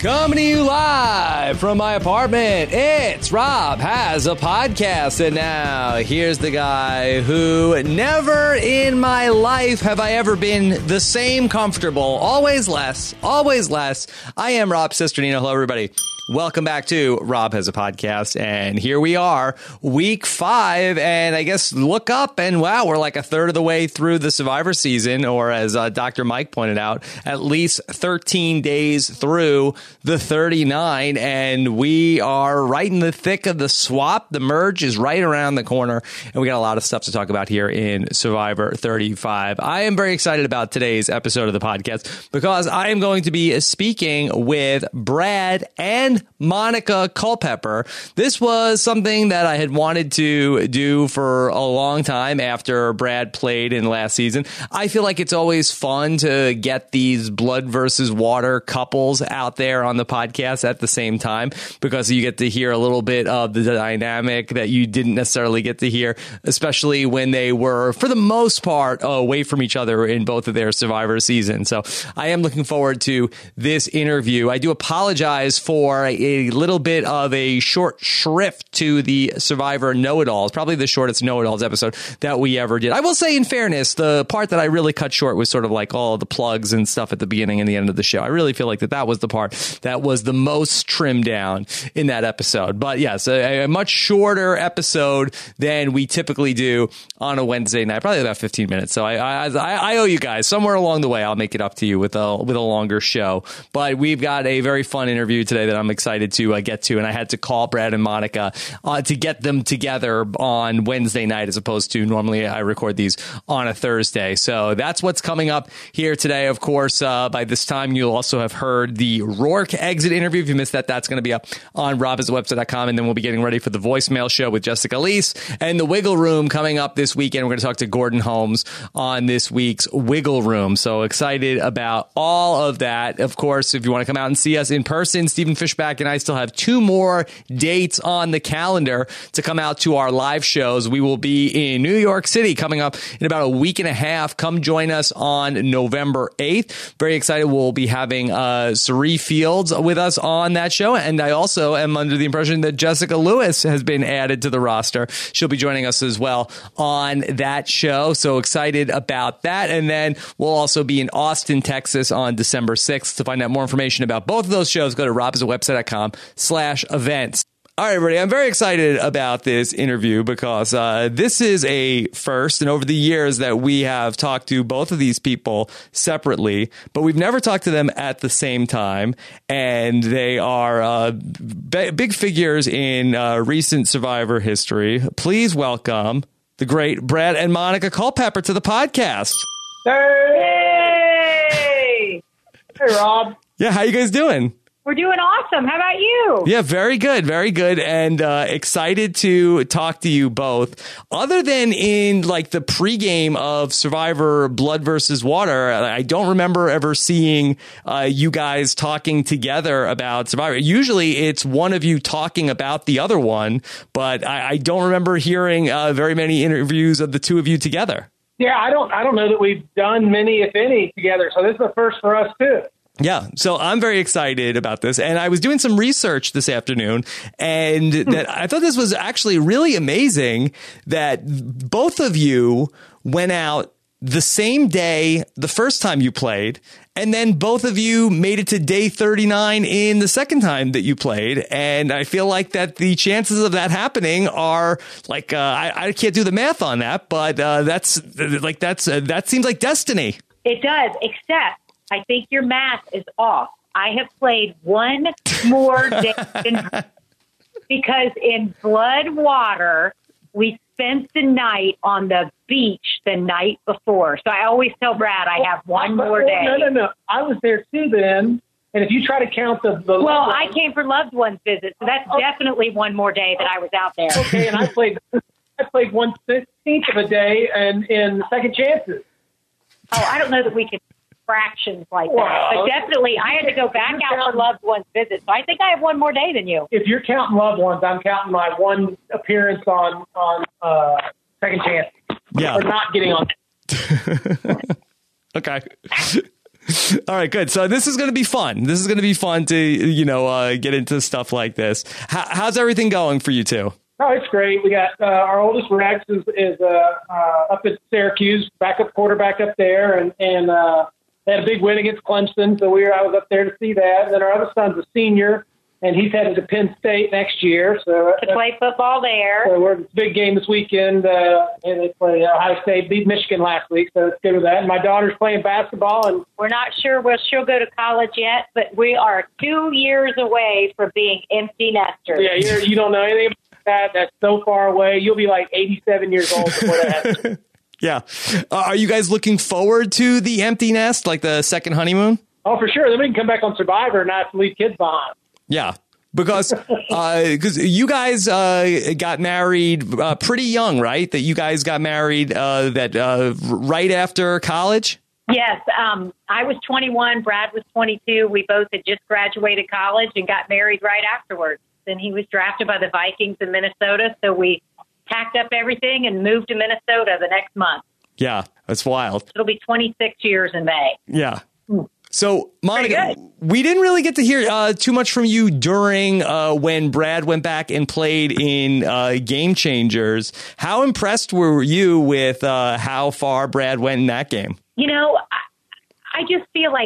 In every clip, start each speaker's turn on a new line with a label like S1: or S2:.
S1: Coming to you live from my apartment, it's Rob Has a Podcast. And now, here's the guy who never in my life have I ever been the same comfortable. Always less, always less. I am Rob Cesternino. Hello, everybody. Welcome back to Rob Has a Podcast, and here we are, week 5, and I guess look up, and wow, we're like a third of the way through the Survivor season, or as Dr. Mike pointed out, at least 13 days through the 39, and we are right in the thick of the swap. The merge is right around the corner, and we got a lot of stuff to talk about here in Survivor 35. I am very excited about today's episode of the podcast because I am going to be speaking with Brad and Monica Culpepper. This was something that I had wanted to do for a long time after Brad played in last season. I feel like it's always fun to get these blood versus water couples out there on the podcast at the same time because you get to hear a little bit of the dynamic that you didn't necessarily get to hear, especially when they were, for the most part, away from each other in both of their Survivor seasons. So I am looking forward to this interview. I do apologize for a little bit of a short shrift to the Survivor Know-It-Alls, probably the shortest Know-It-Alls episode that we ever did. I will say, in fairness, the part that I really cut short was sort of like all the plugs and stuff at the beginning and the end of the show. I really feel like that was the part that was the most trimmed down in that episode. But yes, a much shorter episode than we typically do on a Wednesday night, probably about 15 minutes. So I owe you guys somewhere along the way. I'll make it up to you with a longer show. But we've got a very fun interview today that I'm excited to get to, and I had to call Brad and Monica to get them together on Wednesday night as opposed to normally I record these on a Thursday. So that's what's coming up here today. Of course, by this time, you'll also have heard the Rourke exit interview. If you missed that, that's going to be up on robhasawebsite.com, and then we'll be getting ready for the voicemail show with Jessica Leese and the Wiggle Room coming up this weekend. We're going to talk to Gordon Holmes on this week's Wiggle Room. So excited about all of that. Of course, if you want to come out and see us in person, Stephen Fishback and I still have 2 more dates on the calendar to come out to our live shows. We will be in New York City coming up in about a week and a half. Come join us on November 8th. Very excited. We'll be having Sari Fields with us on that show. And I also am under the impression that Jessica Lewis has been added to the roster. She'll be joining us as well on that show. So excited about that. And then we'll also be in Austin, Texas on December 6th. To find out more information about both of those shows, go to robhasawebsite.com/events. All right, everybody, I'm very excited about this interview because this is a first, and over the years that we have talked to both of these people separately, but we've never talked to them at the same time, and they are big figures in recent Survivor history. Please welcome the great Brad and Monica Culpepper to the podcast.
S2: Hey! Hey, Rob.
S1: Yeah, how you guys doing?
S2: We're doing awesome. How about you?
S1: Yeah, very good, and excited to talk to you both. Other than in like the pregame of Survivor Blood versus Water, I don't remember ever seeing you guys talking together about Survivor. Usually it's one of you talking about the other one, but I don't remember hearing very many interviews of the two of you together.
S3: Yeah, I don't know that we've done many, if any, together. So this is the first for us too.
S1: Yeah, so I'm very excited about this. And I was doing some research this afternoon, and that I thought this was actually really amazing that both of you went out the same day the first time you played, and then both of you made it to day 39 in the second time that you played. And I feel like that the chances of that happening are like, I can't do the math on that, but that seems like destiny.
S2: It does, except I think your math is off. I have played one more day because in Blood Water, we spent the night on the beach the night before. So I always tell Brad I have one more day.
S3: No. I was there too then. And if you try to count the
S2: well, I came for loved ones visit, so that's definitely one more day that I was out there.
S3: Okay, and I played 1/16 of a day and in second chances.
S2: Oh, I don't know that we can fractions like that. But definitely, I had to go back out for loved ones visit. So I think I have one more day than you.
S3: If you're counting loved ones, I'm counting my one appearance on second chance.
S1: Yeah.
S3: Or not getting on.
S1: Okay. All right, good. So this is going to be fun. This is going to be fun to, get into stuff like this. How's everything going for you two?
S3: Oh, it's great. We got our oldest Rex is up at Syracuse, backup quarterback up there, and they had a big win against Clemson, so I was up there to see that. And then our other son's a senior, and he's headed to Penn State next year. So
S2: to play football there.
S3: So it's a big game this weekend, and they play Ohio State, beat Michigan last week, so it's good with that. And my daughter's playing basketball. And
S2: we're not sure where she'll go to college yet, but we are 2 years away from being empty nesters.
S3: Yeah, you don't know anything about that. That's so far away. You'll be like 87 years old before that happens.
S1: Yeah. Are you guys looking forward to the empty nest, like the second honeymoon?
S3: Oh, for sure. Then we can come back on Survivor and not have to leave kids behind.
S1: Yeah, because you guys got married pretty young, right? That you guys got married right after college?
S2: Yes. I was 21. Brad was 22. We both had just graduated college and got married right afterwards. Then he was drafted by the Vikings in Minnesota, so we packed up everything and moved to Minnesota the next month.
S1: Yeah, that's wild.
S2: It'll be 26 years in May.
S1: Yeah. So, Monica, we didn't really get to hear too much from you during when Brad went back and played in Game Changers. How impressed were you with how far Brad went in that game?
S2: I just feel like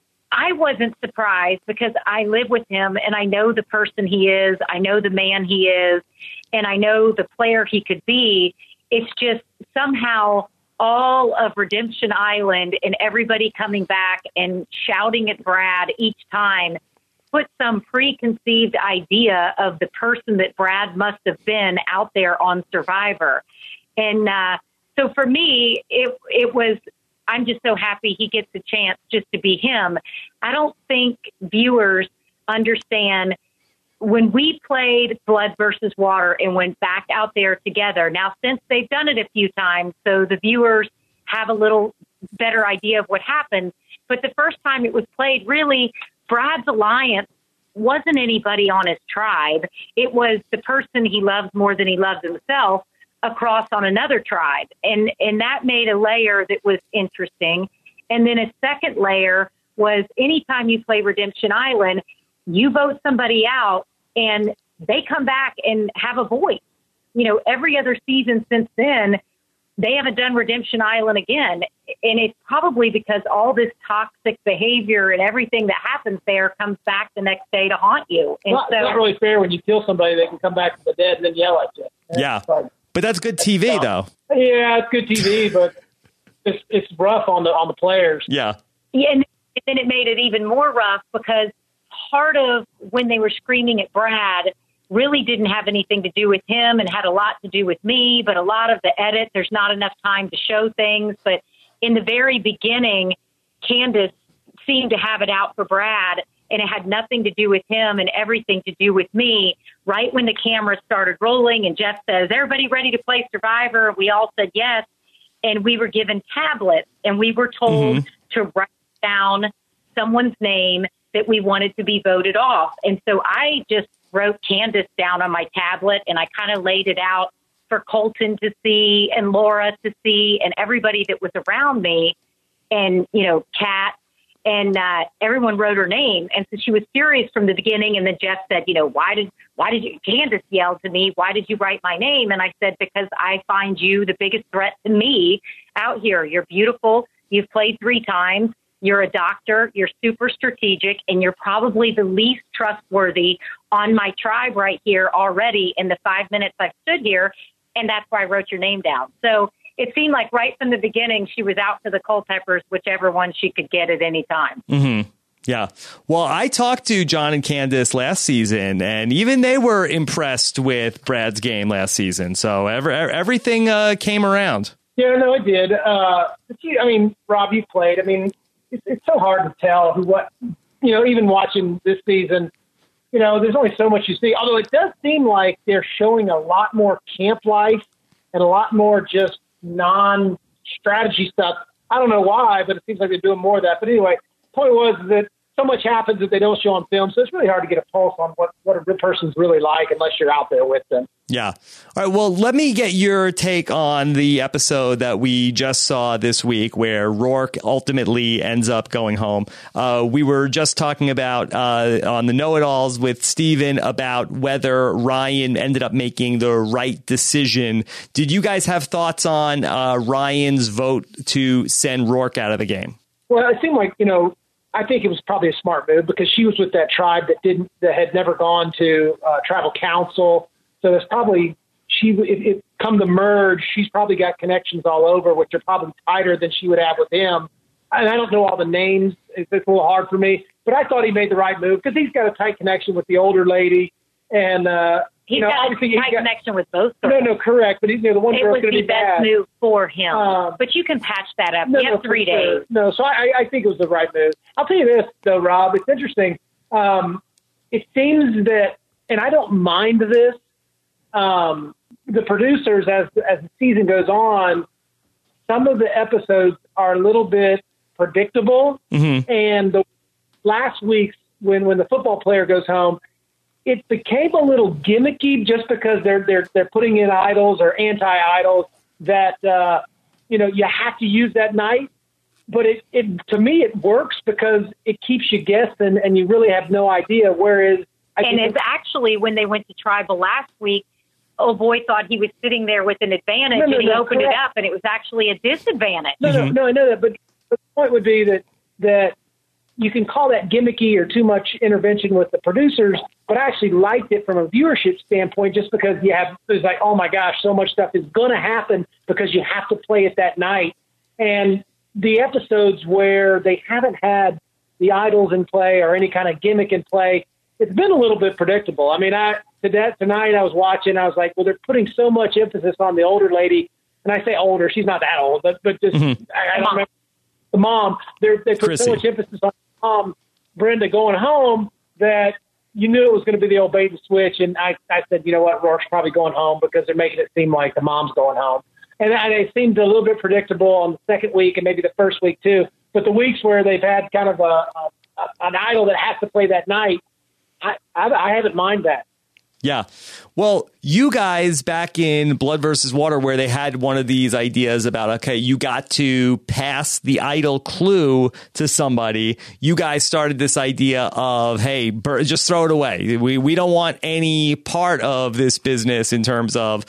S2: I wasn't surprised because I live with him and I know the person he is. I know the man he is, and I know the player he could be. It's just somehow all of Redemption Island and everybody coming back and shouting at Brad each time put some preconceived idea of the person that Brad must have been out there on Survivor. And so for me, it was, I'm just so happy he gets a chance just to be him. I don't think viewers understand when we played Blood versus Water and went back out there together. Now, since they've done it a few times, so the viewers have a little better idea of what happened. But the first time it was played, really, Brad's alliance wasn't anybody on his tribe. It was the person he loves more than he loves himself across on another tribe. And that made a layer that was interesting. And then a second layer was anytime you play Redemption Island, you vote somebody out and they come back and have a voice. Every other season since then, they haven't done Redemption Island again. And it's probably because all this toxic behavior and everything that happens there comes back the next day to haunt you. And
S3: it's not really fair when you kill somebody, they can come back from the dead and then yell at you.
S1: Yeah. But that's good TV, though.
S3: Yeah, it's good TV, but it's rough on the players.
S1: Yeah.
S2: Yeah, and then it made it even more rough because part of when they were screaming at Brad really didn't have anything to do with him and had a lot to do with me, but a lot of the edit, there's not enough time to show things. But in the very beginning, Candace seemed to have it out for Brad, and it had nothing to do with him and everything to do with me. Right when the camera started rolling and Jeff says, "Everybody ready to play Survivor?" We all said yes. And we were given tablets and we were told to write down someone's name that we wanted to be voted off. And so I just wrote Candace down on my tablet and I kind of laid it out for Colton to see and Laura to see and everybody that was around me and, Kat. And everyone wrote her name. And so she was furious from the beginning. And then Jeff said, why did you, Candace yelled to me, "Why did you write my name?" And I said, because I find you the biggest threat to me out here. You're beautiful. You've played 3 times. You're a doctor. You're super strategic. And you're probably the least trustworthy on my tribe right here already in the 5 minutes I've stood here. And that's why I wrote your name down. So it seemed like right from the beginning, she was out for the Culpeppers, whichever one she could get at any time.
S1: Mm-hmm. Yeah. Well, I talked to John and Candace last season, and even they were impressed with Brad's game last season. So everything came around.
S3: Yeah, no, it did. Rob, you played. It's so hard to tell even watching this season, there's only so much you see. Although it does seem like they're showing a lot more camp life and a lot more just non-strategy stuff. I don't know why, but it seems like they're doing more of that. But anyway, the point was that so much happens that they don't show on film. So it's really hard to get a pulse on what a real person's really like unless you're out there with them.
S1: Yeah. All right. Well, let me get your take on the episode that we just saw this week where Rourke ultimately ends up going home. We were just talking about on the Know-It-Alls with Steven about whether Ryan ended up making the right decision. Did you guys have thoughts on Ryan's vote to send Rourke out of the game?
S3: Well, it seemed like, I think it was probably a smart move because she was with that tribe that had never gone to tribal council. So there's probably it come to merge. She's probably got connections all over, which are probably tighter than she would have with him. And I don't know all the names. It's a little hard for me, but I thought he made the right move because he's got a tight connection with the older lady. And,
S2: he's got
S3: obviously
S2: a tight connection with both girls.
S3: No, correct. But the one girl's going to be bad.
S2: It was the best move for him. But you can patch that up. You have 3 days.
S3: Sure. No, so I think it was the right move. I'll tell you this, though, Rob. It's interesting. It seems that, and I don't mind this, the producers, as the season goes on, some of the episodes are a little bit predictable. Mm-hmm. And the last week's, when the football player goes home, it became a little gimmicky just because they're putting in idols or anti-idols that you have to use that night. But it to me it works because it keeps you guessing and you really have no idea. Whereas
S2: it's actually when they went to tribal last week, old boy thought he was sitting there with an advantage and he opened it up and it was actually a disadvantage.
S3: No, I know that, but the point would be that you can call that gimmicky or too much intervention with the producers, but I actually liked it from a viewership standpoint just because it's like, oh my gosh, so much stuff is going to happen because you have to play it that night. And the episodes where they haven't had the idols in play or any kind of gimmick in play, it's been a little bit predictable. I mean, tonight I was watching, I was like, well, they're putting so much emphasis on the older lady. And I say older, she's not that old, but just, I don't remember the mom. They put
S1: Chrissy.
S3: So much emphasis on Brenda going home that you knew it was going to be the old bait and switch. And I said, you know what, Rourke's probably going home because they're making it seem like the mom's going home. And it seemed a little bit predictable on the second week and maybe the first week too. But the weeks where they've had kind of an idol that has to play that night, I haven't mind that.
S1: Yeah. Well, you guys back in Blood versus Water, where they had one of these ideas about, okay, you got to pass the idol clue to somebody. You guys started this idea of, hey, just throw it away. We don't want any part of this business in terms of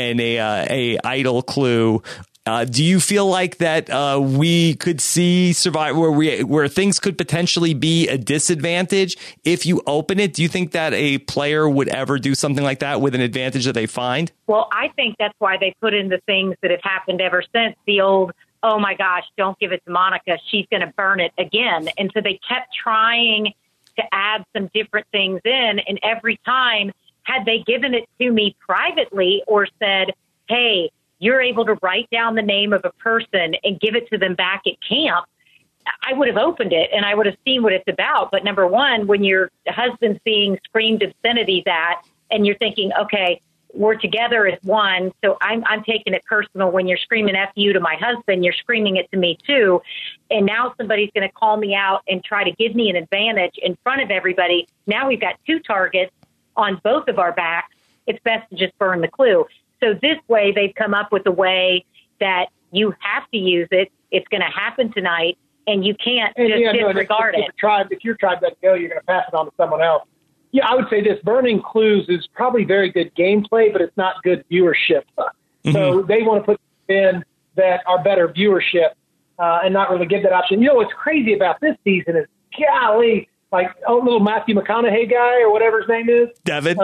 S1: a idol clue. Do you feel like that we could see Survivor where things could potentially be a disadvantage if you open it? Do you think that a player would ever do something like that with an advantage that they find?
S2: Well, I think that's why they put in the things that have happened ever since the old, oh my gosh, don't give it to Monica. She's going to burn it again. And so they kept trying to add some different things in. And every time, had they given it to me privately or said, hey, you're able to write down the name of a person and give it to them back at camp, I would have opened it and I would have seen what it's about. But number one, when your husband's being screamed obscenities at and you're thinking, okay, we're together as one, so I'm taking it personal. When you're screaming F you to my husband, you're screaming it to me too. And now somebody's going to call me out and try to give me an advantage in front of everybody. Now we've got two targets on both of our backs. It's best to just burn the clue. So this way, they've come up with a way that you have to use it. It's going to happen tonight, and you can't disregard it.
S3: If your tribe doesn't go, you're going to pass it on to someone else. Yeah, I would say this. Burning clues is probably very good gameplay, but it's not good viewership. Mm-hmm. So they want to put in that are better viewership and not really give that option. You know what's crazy about this season is, golly, like little Matthew McConaughey guy or whatever his name is.
S1: Devin.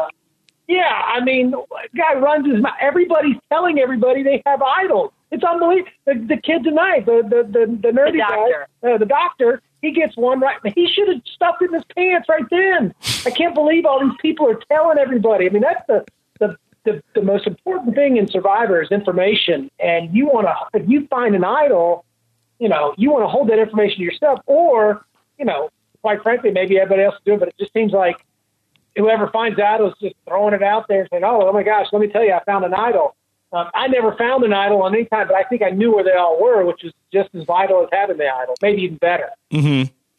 S3: Yeah, I mean, guy runs his mouth. Everybody's telling everybody they have idols. It's unbelievable. The kid tonight, the nerdy guy, the doctor, he gets one right. He should have stuffed it in his pants right then. I can't believe all these people are telling everybody. I mean, that's the most important thing in Survivor is information. And if you find an idol, you want to hold that information to yourself, or quite frankly, maybe everybody else will do it. But it just seems like whoever finds idols just throwing it out there and saying, oh my gosh, let me tell you, I found an idol. I never found an idol on any time, but I think I knew where they all were, which is just as vital as having the idol, maybe even better.
S1: Mm-hmm.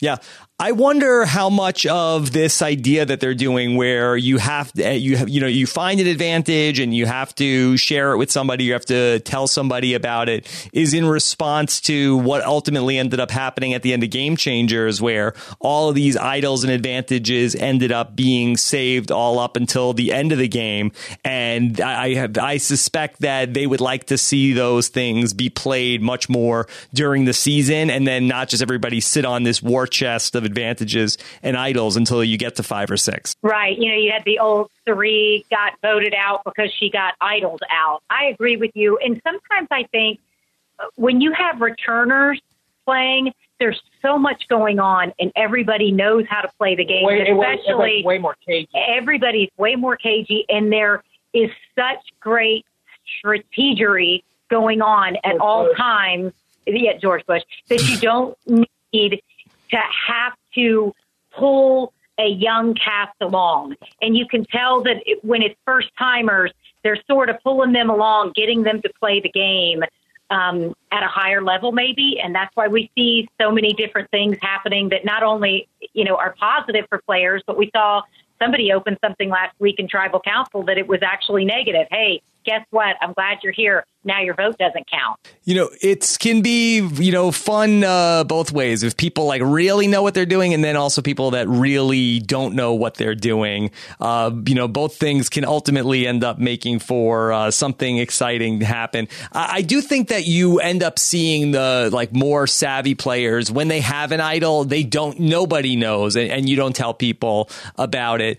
S1: Yeah. I wonder how much of this idea that they're doing where you find an advantage and you have to share it with somebody, you have to tell somebody about it, is in response to what ultimately ended up happening at the end of Game Changers, where all of these idols and advantages ended up being saved all up until the end of the game. And I suspect that they would like to see those things be played much more during the season, and then not just everybody sit on this war chest of advantages and idols until you get to 5 or 6.
S2: Right. You had the old Sari got voted out because she got idled out. I agree with you. And sometimes I think when you have returners playing, there's so much going on and everybody knows how to play the game.
S3: Especially way more cagey.
S2: Everybody's way more cagey, and there is such great strategery going on at all times. Yeah, George Bush, that you don't need to have to pull a young cast along. And you can tell that when it's first timers, they're sort of pulling them along, getting them to play the game at a higher level maybe. And that's why we see so many different things happening that not only, are positive for players, but we saw somebody open something last week in Tribal Council that it was actually negative. Hey, guess what? I'm glad you're here. Now your vote doesn't count.
S1: It can be, fun both ways. If people really know what they're doing, and then also people that really don't know what they're doing, both things can ultimately end up making for something exciting to happen. I do think that you end up seeing the more savvy players when they have an idol, nobody knows, and you don't tell people about it.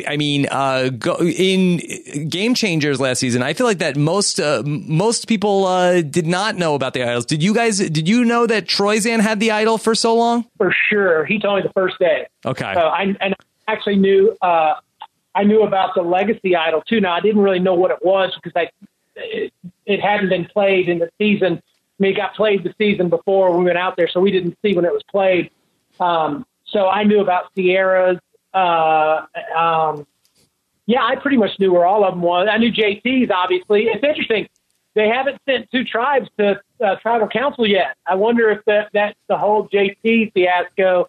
S1: In Game Changers last season, I feel like that most people did not know about the idols. Did you know that Troyzan had the idol for so long?
S3: For sure. He told me the first day.
S1: Okay.
S3: I actually knew, I knew about the Legacy idol too. Now I didn't really know what it was because it hadn't been played in the season. I mean, it got played the season before we went out there, so we didn't see when it was played. So I knew about Sierra's. Yeah, I pretty much knew where all of them was. I knew JT's, obviously. It's interesting. They haven't sent 2 tribes to Tribal Council yet. I wonder if that's the whole JT fiasco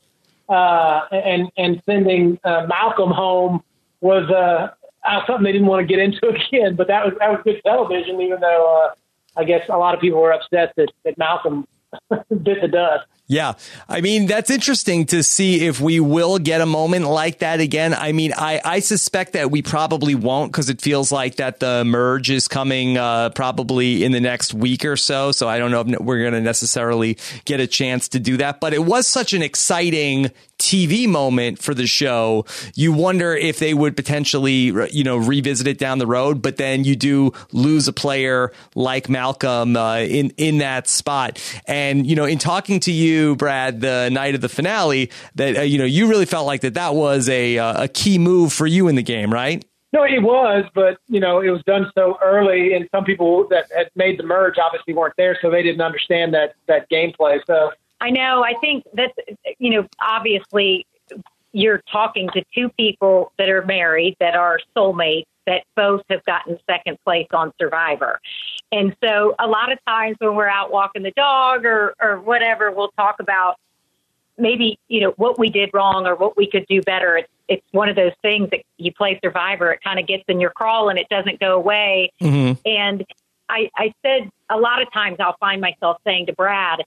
S3: and sending Malcolm home was something they didn't want to get into again. But that was good television, even though I guess a lot of people were upset that Malcolm bit the dust.
S1: Yeah. That's interesting to see if we will get a moment like that again. I suspect that we probably won't, because it feels like that the merge is coming probably in the next week or so. So I don't know if we're going to necessarily get a chance to do that. But it was such an exciting TV moment for the show. You wonder if they would potentially, revisit it down the road. But then you do lose a player like Malcolm in that spot. And, in talking to you, Brad, the night of the finale, that you really felt like that was a key move for you in the game, right?
S3: No, it was, but it was done so early, and some people that had made the merge obviously weren't there, so they didn't understand that gameplay. So
S2: I know. I think that obviously you're talking to 2 people that are married, that are soulmates, that both have gotten second place on Survivor. And so a lot of times when we're out walking the dog or whatever, we'll talk about maybe, what we did wrong or what we could do better. It's one of those things that you play Survivor, it kind of gets in your crawl and it doesn't go away. Mm-hmm. And I said a lot of times I'll find myself saying to Brad,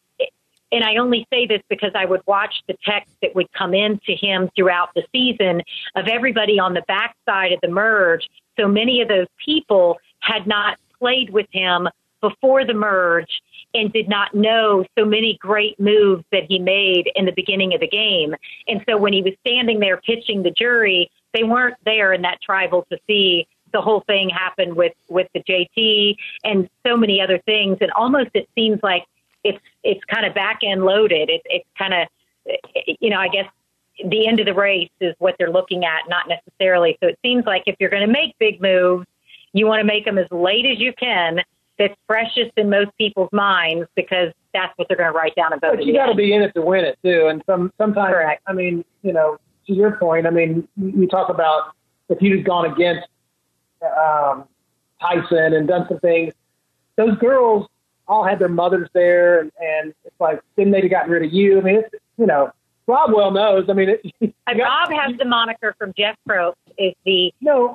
S2: and I only say this because I would watch the text that would come in to him throughout the season of everybody on the backside of the merge. So many of those people had not played with him before the merge and did not know so many great moves that he made in the beginning of the game. And so when he was standing there pitching the jury, they weren't there in that tribal to see the whole thing happen with the JT and so many other things. And almost it seems like it's kind of back end loaded. It's kind of, I guess the end of the race is what they're looking at, not necessarily. So it seems like if you're going to make big moves, you want to make them as late as you can. That's freshest in most people's minds, because that's what they're going to write down and vote.
S3: But you got to be in it to win it too. And sometimes, correct. To your point, you talk about if you'd gone against Tyson and done some things, those girls all had their mothers there, and it's like, then they'd have gotten rid of you. Rob well knows. I mean,
S2: Rob has the moniker from Jeff Probst is the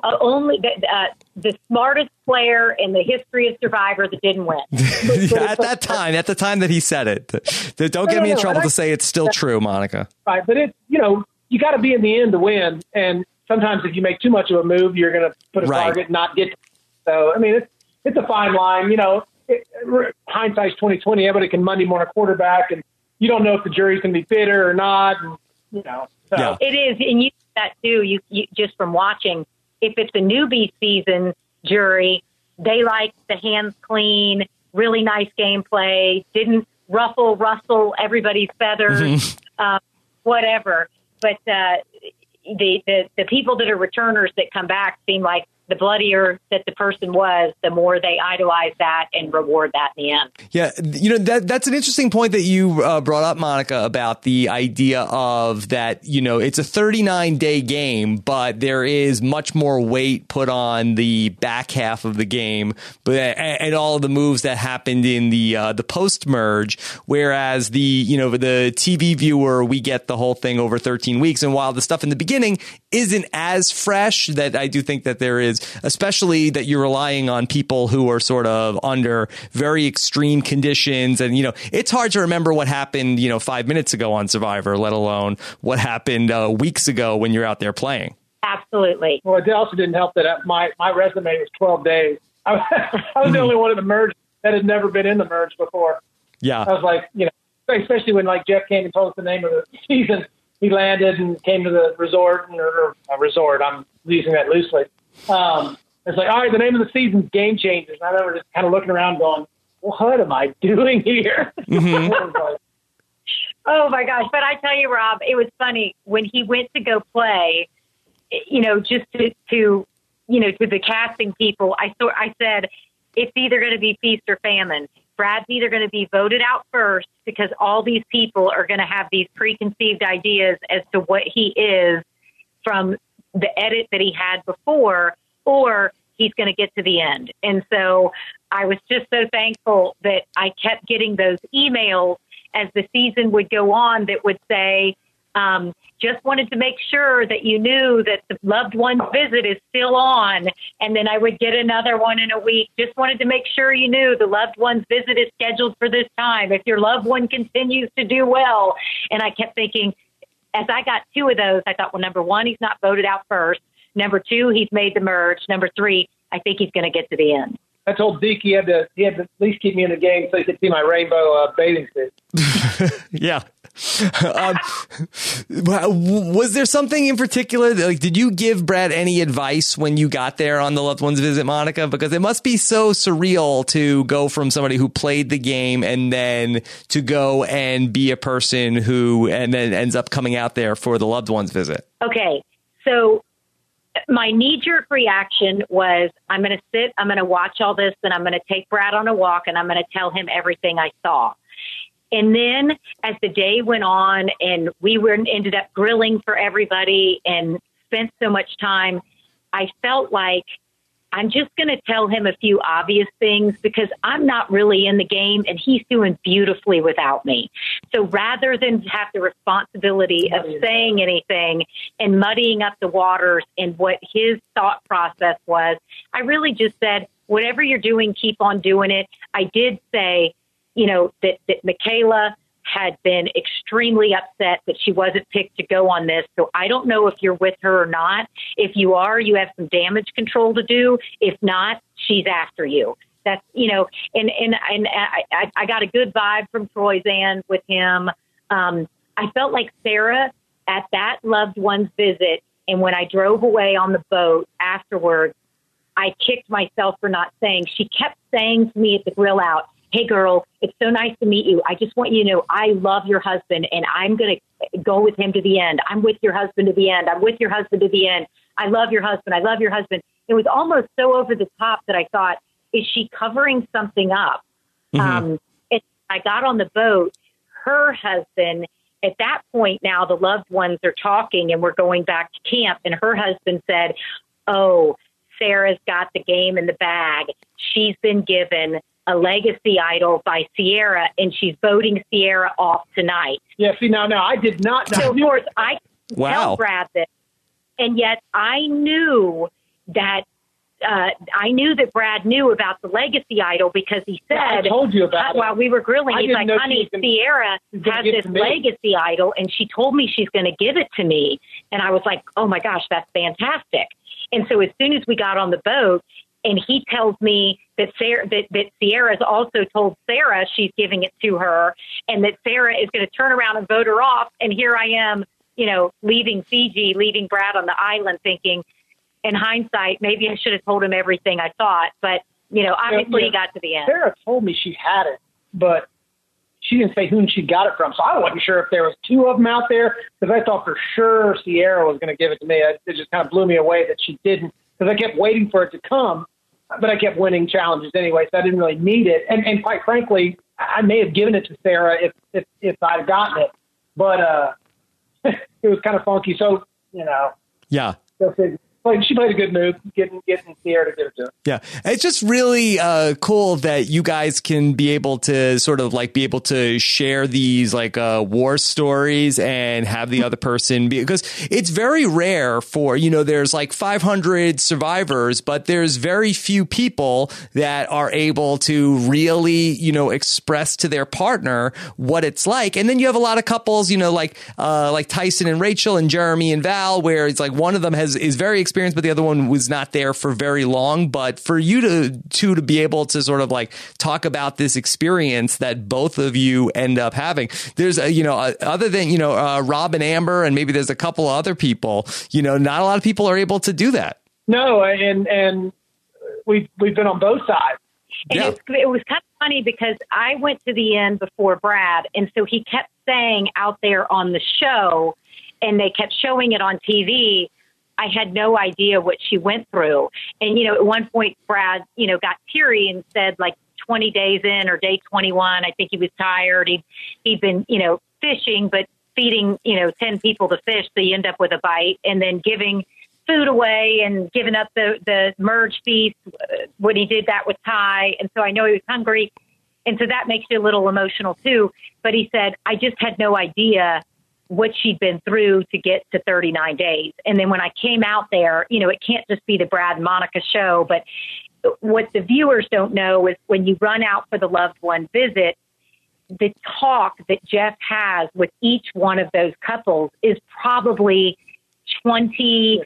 S2: the smartest player in the history of Survivor that didn't win.
S1: At the time that he said it, don't get me in trouble to say it's still true, Monica.
S3: Right, but you got to be in the end to win, and sometimes if you make too much of a move, you're going to put a target and not get to. So I mean, it's a fine line. Hindsight's 20/20. Everybody can Monday morning quarterback, and you don't know if the jury's going to be bitter or not. And, so.
S2: It is, and you know that too. You just from watching. If it's a newbie season jury, they like the hands clean, really nice gameplay, didn't rustle everybody's feathers, whatever. But the people that are returners that come back seem like the bloodier that the person was, the more they idolize that and reward that in the end.
S1: Yeah, that's an interesting point that you brought up, Monica, about the idea of that, it's a 39-day game, but there is much more weight put on the back half of the game and all of the moves that happened in the post-merge, whereas the TV viewer, we get the whole thing over 13 weeks. And while the stuff in the beginning isn't as fresh, that I do think that there is, especially that you're relying on people who are sort of under very extreme conditions. And, it's hard to remember what happened, 5 minutes ago on Survivor, let alone what happened weeks ago when you're out there playing.
S2: Absolutely.
S3: Well, it also didn't help that my resume was 12 days. I was the only one in the merge that had never been in the merge before.
S1: Yeah.
S3: I was like, especially when Jeff came and told us the name of the season. He landed and came to the resort, or a resort. I'm using that loosely. It's like, all right, the name of the season's Game Changers. And I remember just kind of looking around going, what am I doing here?
S2: Mm-hmm. Oh, my gosh. But I tell you, Rob, it was funny when he went to go play, just to the casting people, I said, it's either going to be feast or famine. Brad's either going to be voted out first because all these people are going to have these preconceived ideas as to what he is from the edit that he had before, or he's going to get to the end. And so I was just so thankful that I kept getting those emails as the season would go on that would say, just wanted to make sure that you knew that the loved one's visit is still on. And then I would get another one in a week. Just wanted to make sure you knew the loved one's visit is scheduled for this time. If your loved one continues to do well. And I kept thinking, as I got 2 of those, I thought, well, number 1, he's not voted out first. Number 2, he's made the merge. Number 3, I think he's going to get to the end.
S3: I told Deke he had to at least keep me in the game so he could see my rainbow bathing suit.
S1: Yeah. Was there something in particular that, did you give Brad any advice when you got there on the loved one's visit, Monica? Because it must be so surreal to go from somebody who played the game and then to go and be a person who and then ends up coming out there for the loved one's visit.
S2: Okay. So my knee-jerk reaction was, I'm going to sit, I'm going to watch all this, and I'm going to take Brad on a walk, and I'm going to tell him everything I saw. And then as the day went on and we ended up grilling for everybody and spent so much time, I felt like I'm just going to tell him a few obvious things because I'm not really in the game and he's doing beautifully without me. So rather than have the responsibility of saying anything and muddying up the waters and what his thought process was, I really just said, whatever you're doing, keep on doing it. I did say, that Michaela had been extremely upset that she wasn't picked to go on this. So I don't know if you're with her or not. If you are, you have some damage control to do. If not, she's after you. That's, and I got a good vibe from Troyzan with him. I felt like Sarah at that loved one's visit. And when I drove away on the boat afterwards, I kicked myself for not saying. She kept saying to me at the grill out, hey, girl, it's so nice to meet you. I just want you to know I love your husband, and I'm going to go with him to the end. I'm with your husband to the end. I'm with your husband to the end. I love your husband. I love your husband. It was almost so over the top that I thought, is she covering something up? Mm-hmm. And I got on the boat. Her husband, at that point now, the loved ones are talking, and we're going back to camp, and her husband said, oh, Sarah's got the game in the bag. She's been given a Legacy Idol by Sierra, and she's voting Sierra off tonight.
S3: Yeah, see, now, I did not know.
S2: So, of course, I
S1: Wow.
S2: tell Brad this, and yet I knew that Brad knew about the Legacy Idol because he said,
S3: I told you about it.
S2: While we were grilling, he's like, honey, Sierra has this Legacy Idol, and she told me she's going to give it to me. And I was like, oh, my gosh, that's fantastic. And so as soon as we got on the boat, and he tells me that Sierra's also told Sarah she's giving it to her, and that Sarah is going to turn around and vote her off. And here I am, leaving Fiji, leaving Brad on the island, thinking, in hindsight, maybe I should have told him everything I thought. But, obviously he got to the end.
S3: Sarah told me she had it, but she didn't say whom she got it from. So I wasn't sure if there was two of them out there, because I thought for sure Sierra was going to give it to me. It just kind of blew me away that she didn't, because I kept waiting for it to come. But I kept winning challenges anyway, so I didn't really need it. And quite frankly, I may have given it to Sarah if I'd have gotten it. But it was kind of funky. So,
S1: Yeah.
S3: She played a good move, getting Sierra to give it to her.
S1: Yeah. It's just really cool that you guys can be able to sort of be able to share these war stories and have the other person because it's very rare for, there's 500 survivors, but there's very few people that are able to really, express to their partner what it's like. And then you have a lot of couples, like Tyson and Rachel and Jeremy and Val, where it's one of them is very experienced, but the other one was not there for very long. But for you to be able to sort of talk about this experience that both of you end up having, there's other than Rob and Amber, and maybe there's a couple other people, not a lot of people are able to do that.
S3: No, and we've been on both sides.
S2: And it was kind of funny because I went to the end before Brad, and so he kept saying out there on the show, and they kept showing it on TV, I had no idea what she went through. And, at one point, Brad, got teary and said 20 days in or day 21, I think he was tired. He'd been, fishing, but feeding, 10 people the fish. So you end up with a bite, and then giving food away and giving up the merge feast when he did that with Ty. And so I know he was hungry. And so that makes you a little emotional too. But he said, I just had no idea what she'd been through to get to 39 days. And then when I came out there, it can't just be the Brad and Monica show, but what the viewers don't know is when you run out for the loved one visit, the talk that Jeff has with each one of those couples is probably 15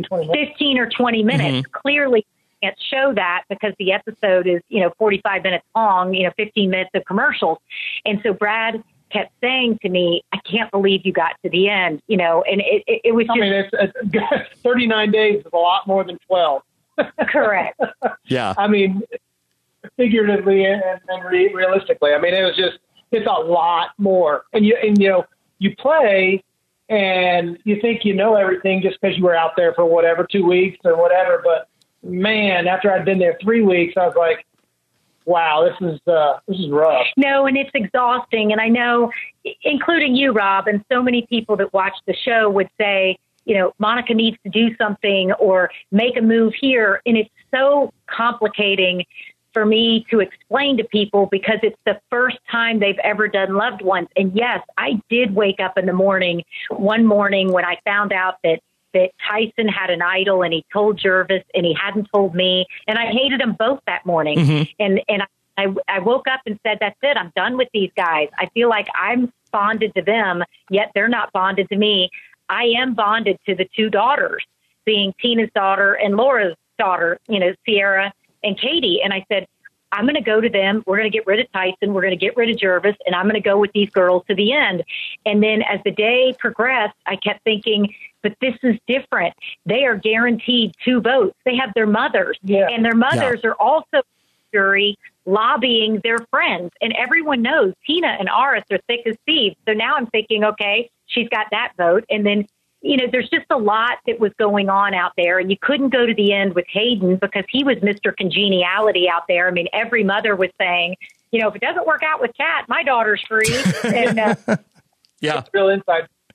S2: or 20 minutes.
S1: Mm-hmm.
S2: Clearly can't show that because the episode is, 45 minutes long, 15 minutes of commercials. And so Brad kept saying to me, I can't believe you got to the end, and it was just... I mean,
S3: it's 39 days is a lot more than 12.
S2: Correct.
S1: Yeah.
S3: I mean, figuratively and realistically, I mean, it's a lot more. And you play and you think everything just because you were out there for whatever, 2 weeks or whatever. But man, after I'd been there 3 weeks, I was like, wow, this is rough.
S2: No, and it's exhausting. And I know, including you, Rob, and so many people that watch the show would say, Monica needs to do something or make a move here. And it's so complicating for me to explain to people because it's the first time they've ever done loved ones. And yes, I did wake up in the morning, one morning when I found out that Tyson had an idol and he told Jervis and he hadn't told me. And I hated them both that morning. Mm-hmm. And I woke up and said, that's it. I'm done with these guys. I feel like I'm bonded to them, yet they're not bonded to me. I am bonded to the two daughters, being Tina's daughter and Laura's daughter, Sierra and Katie. And I said, I'm going to go to them. We're going to get rid of Tyson. We're going to get rid of Jervis. And I'm going to go with these girls to the end. And then as the day progressed, I kept thinking, but this is different. They are guaranteed 2 votes. They have their mothers. Yeah. And their mothers are also jury lobbying their friends. And everyone knows Tina and Aris are thick as thieves. So now I'm thinking, okay, she's got that vote. And then, there's just a lot that was going on out there. And you couldn't go to the end with Hayden because he was Mr. Congeniality out there. I mean, every mother was saying, if it doesn't work out with Kat, my daughter's free. And
S1: yeah,
S3: real inside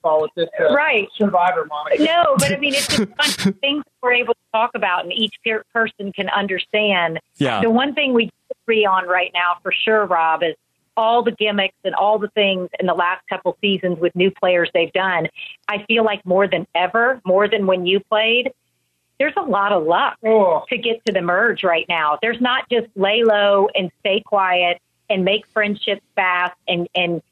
S3: baseball with this
S2: right.
S3: Survivor moniker.
S2: No, but I mean, it's just fun things we're able to talk about and each person can understand.
S1: Yeah.
S2: The one thing we agree on right now for sure, Rob, is all the gimmicks and all the things in the last couple seasons with new players they've done. I feel like more than ever, more than when you played, there's a lot of luck to get to the merge right now. There's not just lay low and stay quiet and make friendships fast and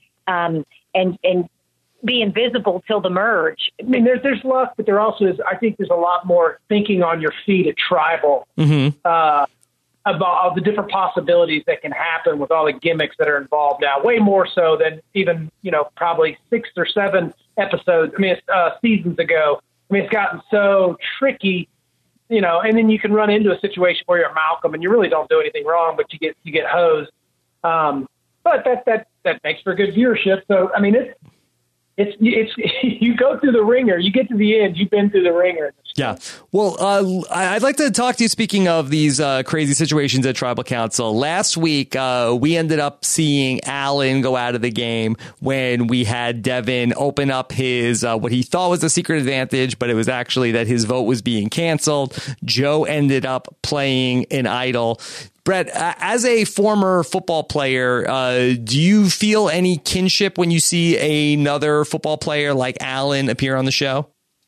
S2: be invisible till the merge.
S3: I mean, there's luck, but there also is, I think there's a lot more thinking on your feet at Tribal about all the different possibilities that can happen with all the gimmicks that are involved now, way more so than even, probably 6 or 7 episodes, seasons ago. I mean, it's gotten so tricky, and then you can run into a situation where you're Malcolm and you really don't do anything wrong, but you get hosed. But that makes for good viewership. So, I mean, it's you go through the ringer, you get to the end, you've been through the ringer.
S1: Yeah. Well, I'd like to talk to you, speaking of these crazy situations at Tribal Council. Last week, we ended up seeing Alan go out of the game when we had Devin open up his what he thought was a secret advantage, but it was actually that his vote was being canceled. Joe ended up playing an idol. Brett, as a former football player, do you feel any kinship when you see another football player like Alan appear on the show?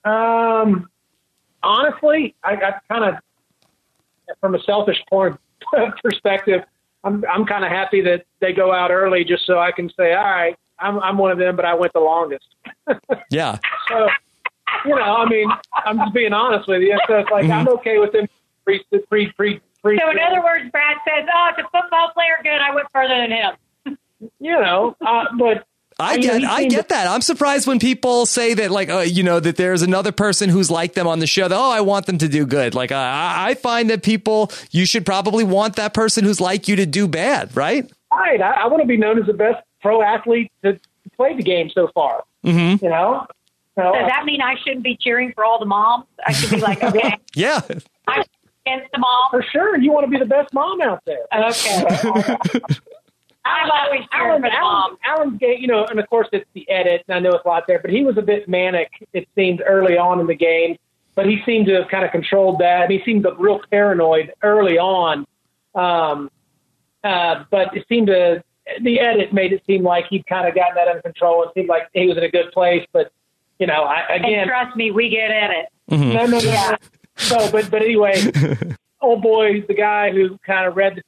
S3: Honestly, I kind of, from a selfish perspective, I'm kind of happy that they go out early just so I can say, all right, I'm one of them, but I went the longest.
S1: Yeah.
S3: So, I mean, I'm just being honest with you. So it's like, I'm okay with them pre.
S2: So in other words, Brad says, it's a football player, good, I went further than him.
S3: But
S1: I get that. I'm surprised when people say that, like, that there's another person who's like them on the show. That, I want them to do good. Like, I find that you should probably want that person who's like you to do bad, right?
S3: Right. I want to be known as the best pro athlete to play the game so far. Mm-hmm. So,
S2: does that mean I shouldn't be cheering for all the moms? I should be like, okay.
S1: Yeah.
S2: I'm against the mom.
S3: For sure. You want to be the best mom out there.
S2: Okay. I'm always cheering for the mom.
S3: Alan's game, and of course it's the edit, and I know it's a lot there, but he was a bit manic, it seemed, early on in the game. But he seemed to have kind of controlled that. I mean, he seemed real paranoid early on. But it seemed the edit made it seem like he'd kind of gotten that under control. It seemed like he was in a good place. But, again.
S2: And trust me, we get edit.
S3: Mm-hmm. No. Yeah. So, but anyway, old boy, the guy who kind of read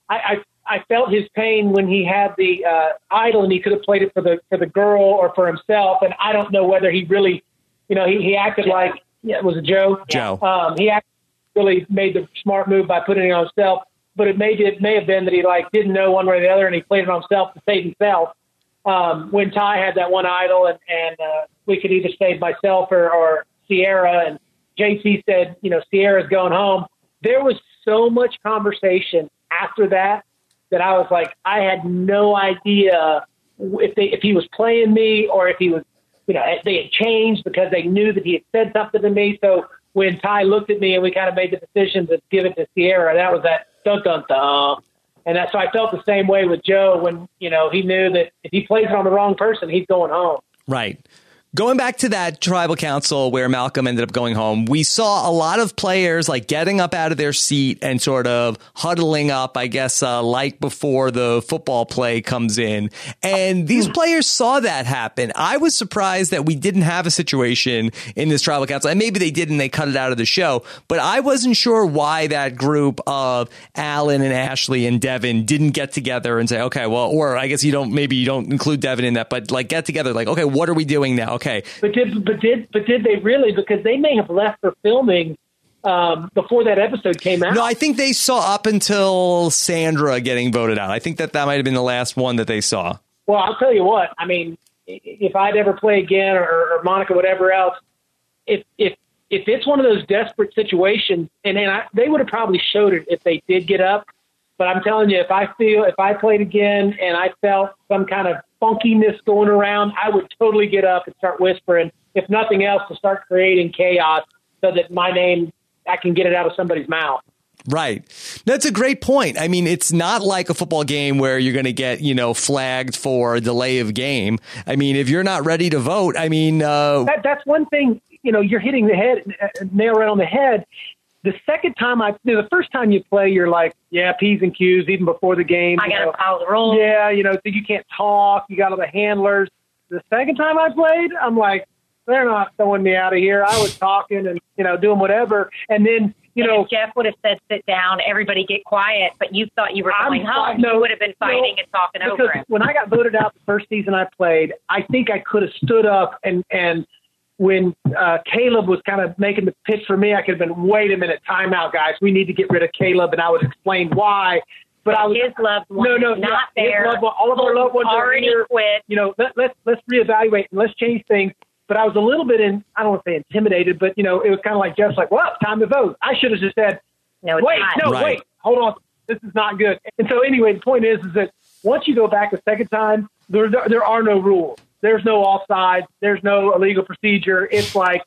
S3: I felt his pain when he had the idol and he could have played it for the girl or for himself. And I don't know whether he really, he acted like, was it Joe?
S1: Joe.
S3: He really made the smart move by putting it on himself, but it may have been that he didn't know one way or the other and he played it on himself to save himself. When Ty had that one idol and we could either save myself or Sierra, and JC said, Sierra's going home. There was so much conversation after that I was like, I had no idea if he was playing me or if he was, they had changed because they knew that he had said something to me. So when Ty looked at me and we kind of made the decision to give it to Sierra, that was that dun dun dun. And so I felt the same way with Joe when, he knew that if he plays it on the wrong person, he's going home.
S1: Right. Going back to that Tribal Council where Malcolm ended up going home, we saw a lot of players getting up out of their seat and sort of huddling up, I guess, like before the football play comes in. And these players saw that happen. I was surprised that we didn't have a situation in this Tribal Council. And maybe they did and they cut it out of the show. But I wasn't sure why that group of Alan and Ashley and Devin didn't get together and say, okay, well, or I guess you don't include Devin in that, but get together okay, what are we doing now? Okay.
S3: But did they really? Because they may have left for filming before that episode came out.
S1: No, I think they saw up until Sandra getting voted out. I think that might have been the last one that they saw.
S3: Well, I'll tell you what. I mean, if I'd ever play again or Monica, whatever else, if it's one of those desperate situations, they would have probably showed it if they did get up. But I'm telling you, if I played again and I felt some kind of funkiness going around, I would totally get up and start whispering, if nothing else, to start creating chaos so that my name, I can get it out of somebody's mouth.
S1: Right. That's a great point. I mean, it's not like a football game where you're going to get, flagged for a delay of game. I mean, if you're not ready to vote, I mean,
S3: that's one thing, you're hitting the nail right on the head. The second time the first time you play, you're like, yeah, P's and Q's even before the game.
S2: I got to follow the rules.
S3: Yeah. So you can't talk. You got all the handlers. The second time I played, I'm like, they're not throwing me out of here. I was talking and, doing whatever. And then,
S2: if Jeff would have said, sit down, everybody get quiet, but you thought you were going home, you would have been fighting and talking over him.
S3: When I got voted out the first season I played, I think I could have stood up and when Caleb was kind of making the pitch for me, I could have been, wait a minute, timeout, guys. We need to get rid of Caleb, and I would explain why. But
S2: his loved one not there.
S3: All of our loved ones
S2: already
S3: are here.
S2: Quit.
S3: Let's reevaluate and let's change things. But I was a little bit I don't want to say intimidated, but, it was kind of like Jeff's like, well, it's time to vote. I should have just said, wait, hold on. This is not good. And so anyway, the point is that once you go back a second time, there are no rules. There's no offside. There's no illegal procedure. It's like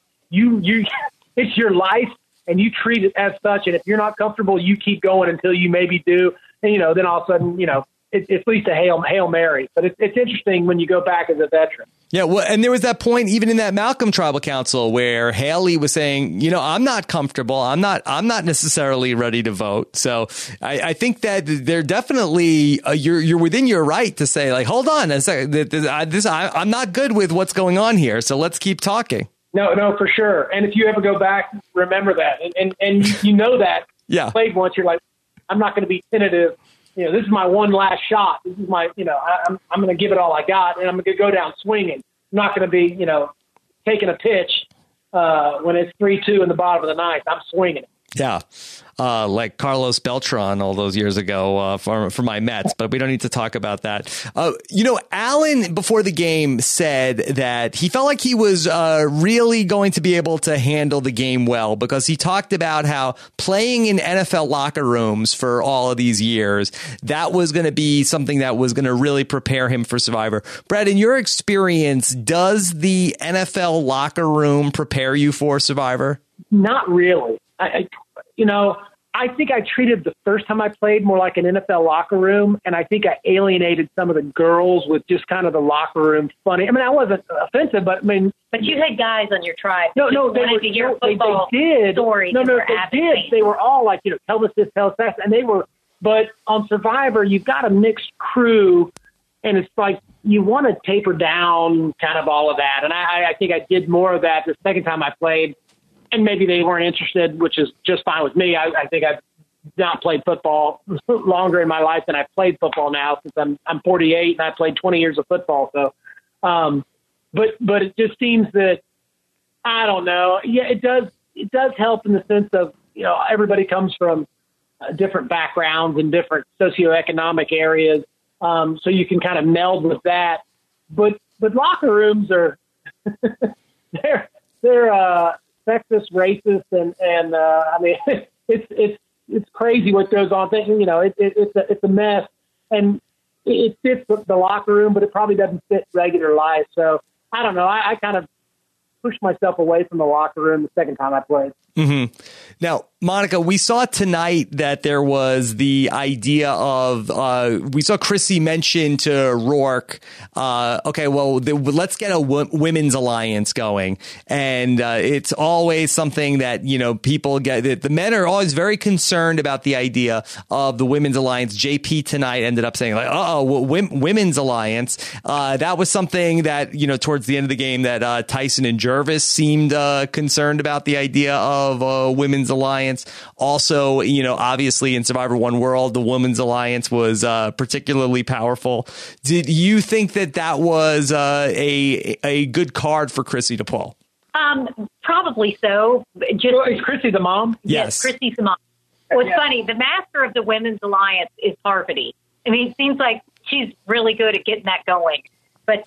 S3: it's your life and you treat it as such. And if you're not comfortable, you keep going until you maybe do. And, then all of a sudden, it's at least a Hail Mary. But it's interesting when you go back as a veteran.
S1: Yeah, well, and there was that point even in that Malcolm Tribal Council where Haley was saying, I'm not comfortable. I'm not necessarily ready to vote. So I think that they're definitely you're within your right to say, like, hold on a second, I'm not good with what's going on here. So let's keep talking.
S3: No, for sure. And if you ever go back, remember that, and you know that.
S1: Yeah,
S3: you played once. You're like, I'm not going to be tentative. This is my one last shot. This is my, I'm going to give it all I got, and I'm going to go down swinging. I'm not going to be, taking a pitch when it's 3-2 in the bottom of the ninth. I'm swinging it.
S1: Yeah. Like Carlos Beltran all those years ago for my Mets, but we don't need to talk about that. Allen before the game said that he felt like he was really going to be able to handle the game well because he talked about how playing in NFL locker rooms for all of these years, that was going to be something that was going to really prepare him for Survivor. Brad, in your experience, does the NFL locker room prepare you for Survivor?
S3: Not really. I think I treated the first time I played more like an NFL locker room, and I think I alienated some of the girls with just kind of the locker room funny. I mean, I wasn't offensive, but
S2: But you had guys on your tribe.
S3: No, they did.
S2: Stories
S3: they did. They were all like, tell us this, tell us that, and they were. But on Survivor, you've got a mixed crew, and it's like you want to taper down kind of all of that. And I think I did more of that the second time I played. And maybe they weren't interested, which is just fine with me. I think I've not played football longer in my life than I've played football now since I'm 48 and I played 20 years of football. So, but it just seems that, I don't know. Yeah, it does help in the sense of, everybody comes from different backgrounds and different socioeconomic areas. So you can kind of meld with that. But locker rooms are, they're sexist, racist, and I mean, it's crazy what goes on. It's a mess, and it fits the locker room, but it probably doesn't fit regular life. So I don't know. I kind of pushed myself away from the locker room the second time I played.
S1: Mm-hmm. Now, Monica, we saw tonight that there was the idea of, we saw Chrissy mention to Rourke, let's get a women's alliance going. And it's always something that, people get, the men are always very concerned about the idea of the women's alliance. JP tonight ended up saying women's alliance. That was something that, towards the end of the game that Tyson and Jervis seemed concerned about the idea of a women's alliance. Also, obviously in Survivor One World, the women's alliance was particularly powerful. Did you think that was a good card for Chrissy to pull?
S2: Probably so.
S3: Is Chrissy the mom?
S2: Yes, Chrissy's the mom. What's funny, the master of the women's alliance is Parvati. I mean, it seems like she's really good at getting that going. But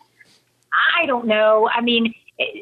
S2: I don't know. I mean,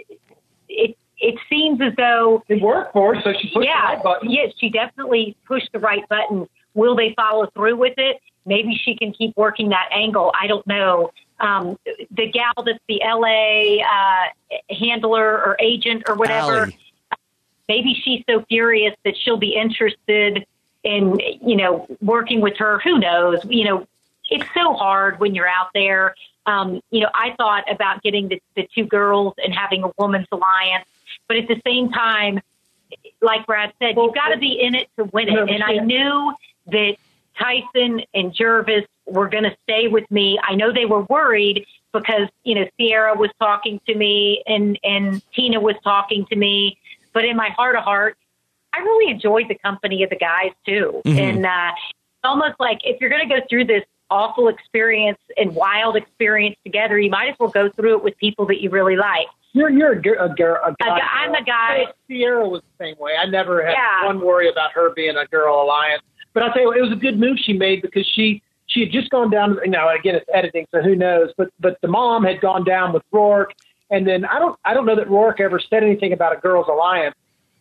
S2: it seems as though
S3: it worked for her, so she pushed the right button.
S2: Yes, she definitely pushed the right button. Will they follow through with it? Maybe she can keep working that angle. I don't know. The gal that's the LA handler or agent or whatever,
S1: Allie.
S2: maybe she's so furious that she'll be interested working with her, who knows, it's so hard when you're out there. I thought about getting the two girls and having a women's alliance, but at the same time, like Brad said, you've got to be in it to win it. And I knew that Tyson and Jervis were going to stay with me. I know they were worried because, Sierra was talking to me and Tina was talking to me. But in my heart of hearts, I really enjoyed the company of the guys, too. Mm-hmm. And it's almost like if you're going to go through this awful experience and wild experience together, you might as well go through it with people that you really like.
S3: You're a guy.
S2: I'm a guy.
S3: Sierra was the same way. I never had one worry about her being a girl alliance. But I'll tell you, it was a good move she made because she had just gone down. Again, it's editing, so who knows? But the mom had gone down with Rourke, and then I don't know that Rourke ever said anything about a girls alliance.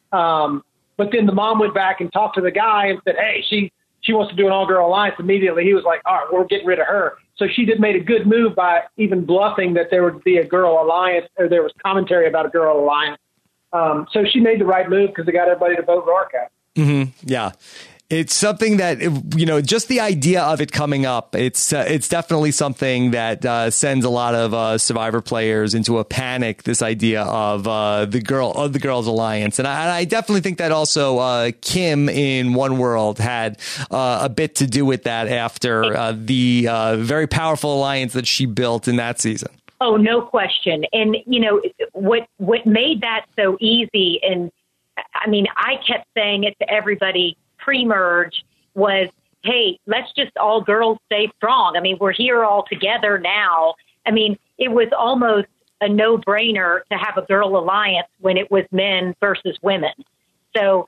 S3: But then the mom went back and talked to the guy and said, "Hey, she wants to do an all-girl alliance." Immediately, he was like, "All right, we're getting rid of her." So she made a good move by even bluffing that there would be a girl alliance, or there was commentary about a girl alliance. So she made the right move because it got everybody to vote Rourke out.
S1: Mm-hmm. Yeah. It's something that, just the idea of it coming up, it's definitely something that sends a lot of Survivor players into a panic, this idea of the Girls Alliance. And I definitely think that also Kim in One World had a bit to do with that after the very powerful alliance that she built in that season.
S2: Oh, no question. And, what made that so easy, and I mean, I kept saying it to everybody pre-merge, was, hey, let's just all girls stay strong. I mean, we're here all together now. I mean, it was almost a no-brainer to have a girl alliance when it was men versus women. So,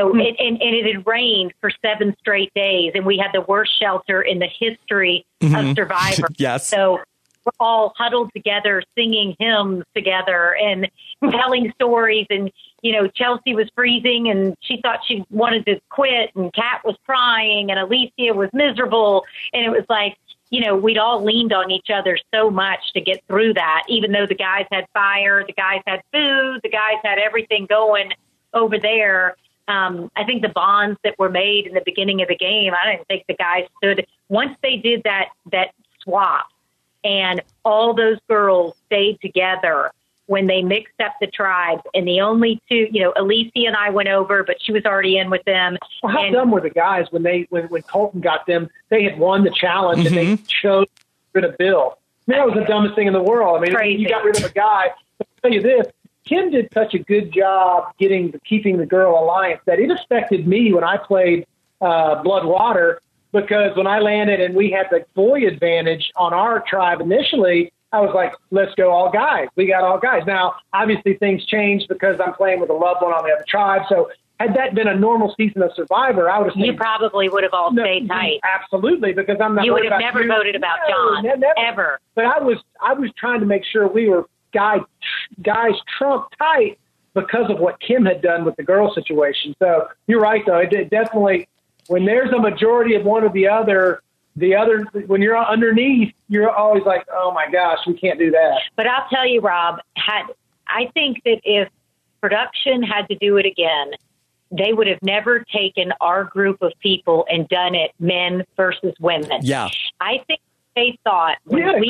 S2: it had rained for 7 straight days, and we had the worst shelter in the history of Survivor.
S1: Yes.
S2: So we're all huddled together, singing hymns together and telling stories. And, Chelsea was freezing and she thought she wanted to quit, and Kat was crying and Alicia was miserable. And it was like, we'd all leaned on each other so much to get through that, even though the guys had fire, the guys had food, the guys had everything going over there. I think the bonds that were made in the beginning of the game, I didn't think the guys stood. Once they did that swap and all those girls stayed together when they mixed up the tribes, and the only two, Alicia and I went over, but she was already in with them.
S3: Well, how dumb were the guys when Colton got them? They had won the challenge and they chose to get rid of Bill. That was the dumbest thing in the world. I mean,
S2: crazy.
S3: You got rid of a guy. I'll tell you this, Kim did such a good job keeping the girl alliance that it affected me when I played Bloodwater, because when I landed and we had the boy advantage on our tribe initially, I was like, let's go all guys. We got all guys. Now, obviously, things changed because I'm playing with a loved one on the other tribe. So had that been a normal season of Survivor, I would have said,
S2: you probably would have all stayed tight.
S3: Absolutely, because I'm not.
S2: You would have never voted about John, ever.
S3: But I was trying to make sure we were guys Trump tight because of what Kim had done with the girl situation. So you're right, though. It definitely, when there's a majority of one or the other, when you're underneath, you're always like, oh my gosh, we can't do that.
S2: But I'll tell you, Rob, I think that if production had to do it again, they would have never taken our group of people and done it men versus women.
S1: Yeah.
S2: I think they thought
S3: we had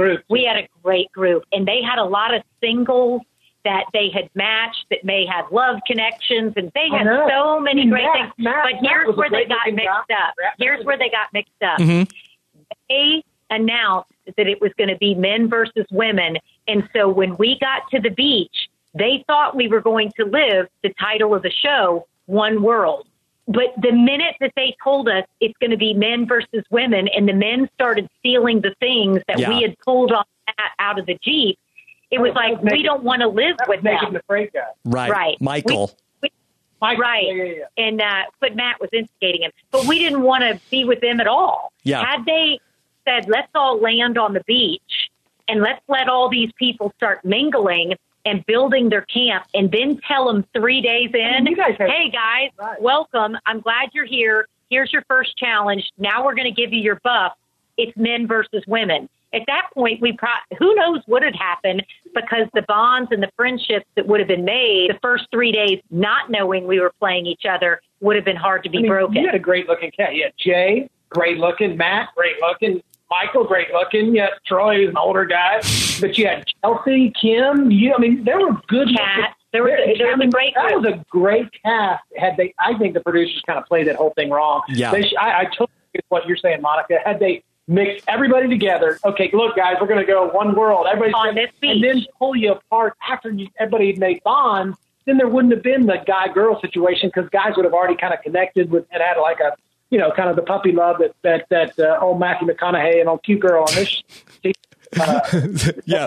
S3: a great group,
S2: and they had a lot of singles that they had matched that may have love connections, and they had so many great things. But here's where they got mixed up. Here's where they got mixed up.
S1: Mm-hmm.
S2: They announced that it was going to be men versus women, and so when we got to the beach, they thought we were going to live the title of the show, One World. But the minute that they told us it's going to be men versus women, and the men started stealing the things that we had pulled out of the Jeep, it was like, we don't want to live with them.
S3: The freight guy.
S1: Right. Michael.
S2: Right.
S3: Yeah.
S2: And but Matt was instigating him. But we didn't want to be with them at all.
S1: Yeah.
S2: Had they said, let's all land on the beach and let's let all these people start mingling and building their camp, and then tell them 3 days in, hey, guys, welcome. I'm glad you're here. Here's your first challenge. Now we're going to give you your buff. It's men versus women. at that point, who knows what had happened, because the bonds and the friendships that would have been made the first 3 days, not knowing we were playing each other, would have been hard to be broken.
S3: You had a great-looking cat. You had Jay, great-looking. Matt, great-looking. Michael, great-looking. You had Troy, who's an older guy. But you had Chelsea, Kim. There were good
S2: Cat. There was a great
S3: That
S2: group.
S3: was a great cast. I think the producers kind of played that whole thing wrong.
S1: Yeah.
S3: I totally get what you're saying, Monica. Had they mix everybody together. Okay, look, guys, we're going to go one world. Everybody's
S2: on this beach.
S3: And then pull you apart after everybody had made bonds. Then there wouldn't have been the guy-girl situation, because guys would have already kind of connected with and had like a, kind of the puppy love that old Matthew McConaughey and old cute girl on this.
S1: Yeah.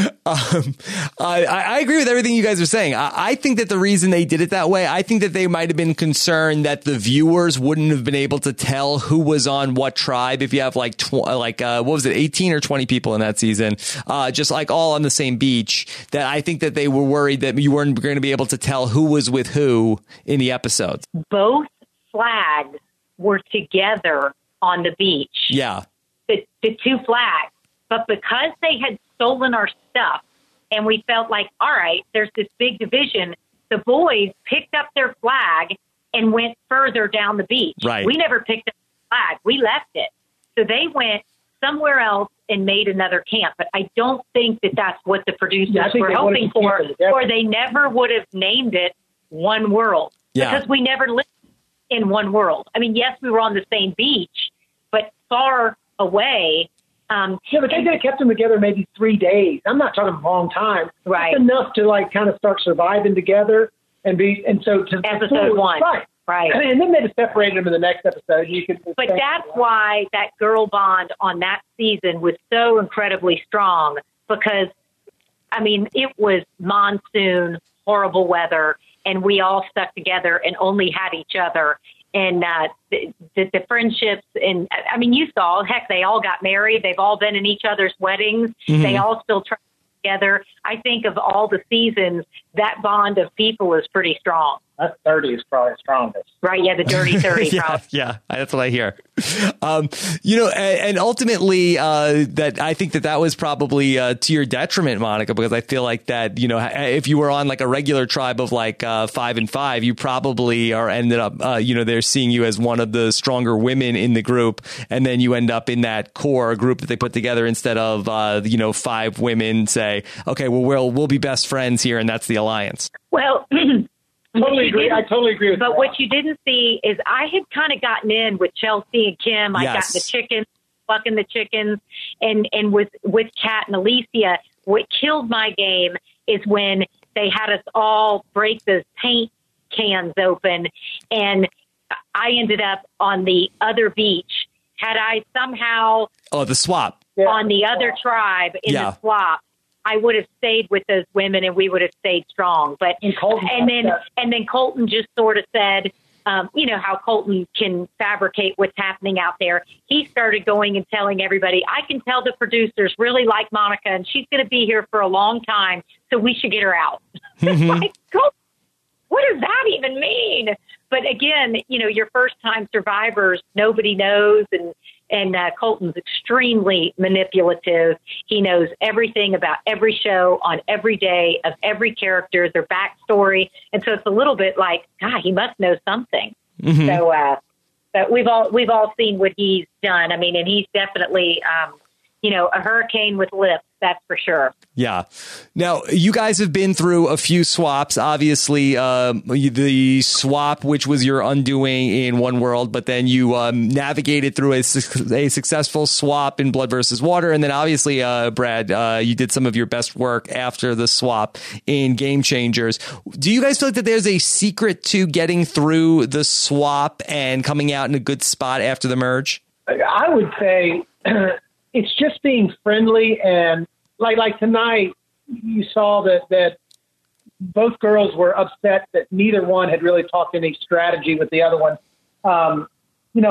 S1: I agree with everything you guys are saying. I think that the reason they did it that way, I think that they might have been concerned that the viewers wouldn't have been able to tell who was on what tribe if you have what was it, 18 or 20 people in that season, just like all on the same beach. That I think that they were worried that you weren't going to be able to tell who was with who in the episodes.
S2: Both flags were together on the beach.
S1: Yeah.
S2: The two flags. But because they had stolen our stuff and we felt like, all right, there's this big division, the boys picked up their flag and went further down the beach.
S1: Right.
S2: We never picked up the flag. We left it. So they went somewhere else and made another camp. But I don't think that that's what the producers were hoping for, or they never would have named it One World.
S1: Yeah.
S2: Because we never lived in one world. I mean, yes, we were on the same beach, but far away.
S3: But they could have kept them together maybe 3 days. I'm not talking a long time.
S2: Right.
S3: Just enough to kind of start surviving together so to
S2: episode one. Right.
S3: And then they just separated them in the next episode.
S2: But that's why that girl bond on that season was so incredibly strong, because, it was monsoon, horrible weather, and we all stuck together and only had each other. And the friendships, and you saw, heck, they all got married. They've all been in each other's weddings. Mm-hmm. They all still travel together. I think of all the seasons, that bond of people is pretty strong.
S3: That 30 is probably the strongest.
S2: Right, yeah, the dirty 30.
S1: Yeah, that's what I hear. And ultimately, that I think that was probably to your detriment, Monica, because I feel like that, if you were on like a regular tribe of 5 and 5, you probably ended up, they're seeing you as one of the stronger women in the group, and then you end up in that core group that they put together instead of 5 women say, okay, well, we'll be best friends here, and that's the alliance.
S2: Well.
S3: Totally agree. I totally agree with that.
S2: But what you didn't see is I had kind of gotten in with Chelsea and Kim. I got the chickens, fucking the chickens, and with Kat and Alicia. What killed my game is when they had us all break those paint cans open, and I ended up on the other beach. Had I somehow
S1: the swap
S2: on the other tribe in the swap, I would have stayed with those women and we would have stayed strong. But and then Colton just sort of said, how Colton can fabricate what's happening out there. He started going and telling everybody, I can tell the producers really like Monica and she's going to be here for a long time, so we should get her out.
S1: Mm-hmm.
S2: Like, Colton, what does that even mean? But again, your first time survivors, nobody knows. And Colton's extremely manipulative. He knows everything about every show on every day of every character, their backstory. And so it's a little bit like, God, he must know something. Mm-hmm. So we've all seen what he's done. And he's definitely, a hurricane with lips. That's for sure.
S1: Yeah. Now, you guys have been through a few swaps. Obviously, the swap, which was your undoing in One World, but then you navigated through a successful swap in Blood versus Water. And then obviously, Brad, you did some of your best work after the swap in Game Changers. Do you guys feel like that there's a secret to getting through the swap and coming out in a good spot after the merge?
S3: I would say it's just being friendly, and like tonight, you saw that both girls were upset that neither one had really talked any strategy with the other one. You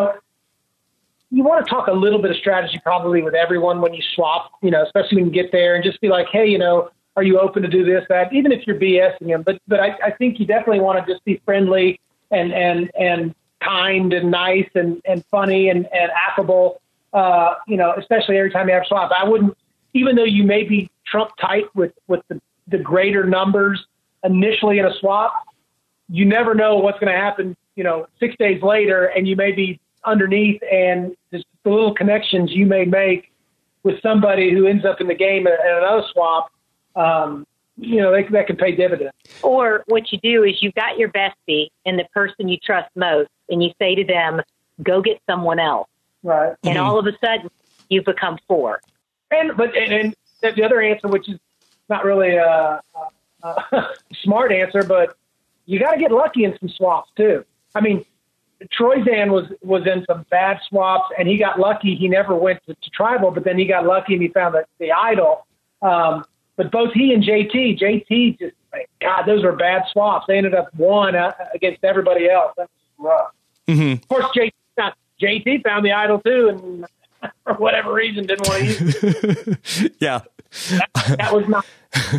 S3: want to talk a little bit of strategy probably with everyone when you swap, especially when you get there, and just be like, hey, are you open to do this, that, even if you're BSing them. But I think you definitely want to just be friendly and kind and nice and funny and affable. especially every time you have swaps. I wouldn't, even though you may be trump tight with the greater numbers initially in a swap, you never know what's going to happen, 6 days later, and you may be underneath, and just the little connections you may make with somebody who ends up in the game at another swap, that can pay dividends.
S2: Or what you do is you've got your bestie and the person you trust most, and you say to them, go get someone else.
S3: Right.
S2: And all of a sudden, you've become four.
S3: And the other answer, which is not really a smart answer, but you got to get lucky in some swaps too. I mean, Troyzan was in some bad swaps, and he got lucky. He never went to tribal, but then he got lucky and he found the idol. But both he and JT just, God, those were bad swaps. They ended up one against everybody else. That was rough. Mm-hmm. Of course, JT found the idol too, and for whatever reason didn't want to use it.
S1: Yeah.
S3: That was not.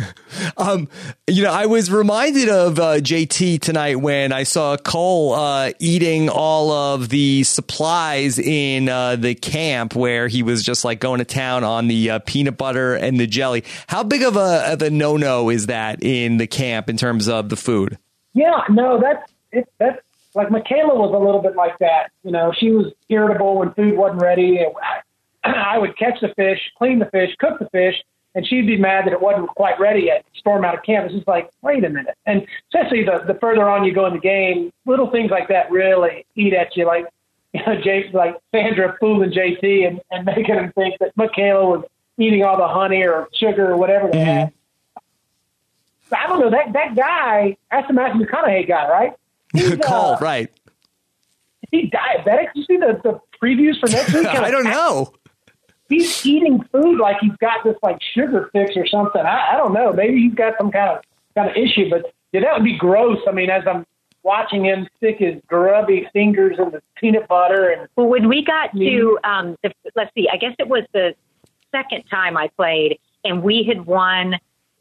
S1: I was reminded of JT tonight when I saw Cole eating all of the supplies in the camp where he was just like going to town on the peanut butter and the jelly. How big of a no-no is that in the camp in terms of the food?
S3: Yeah, no, that's like Michaela was a little bit like that. She was irritable when food wasn't ready. I would catch the fish, clean the fish, cook the fish, and she'd be mad that it wasn't quite ready yet. Storm out of camp. It's just like, wait a minute. And especially the further on you go in the game, little things like that really eat at you. Like, like Sandra fooling JT and making him think that Michaela was eating all the honey or sugar or whatever they had. I don't know. That guy, that's the Matthew McConaughey guy, right?
S1: Cole, right.
S3: Is he diabetic? You see the previews for next week?
S1: I don't know.
S3: He's eating food like he's got this like sugar fix or something. I don't know. Maybe he's got some kind of issue, but that would be gross. I mean, as I'm watching him stick his grubby fingers in the peanut butter. And
S2: well, when we got to, let's see, I guess it was the second time I played, and we had won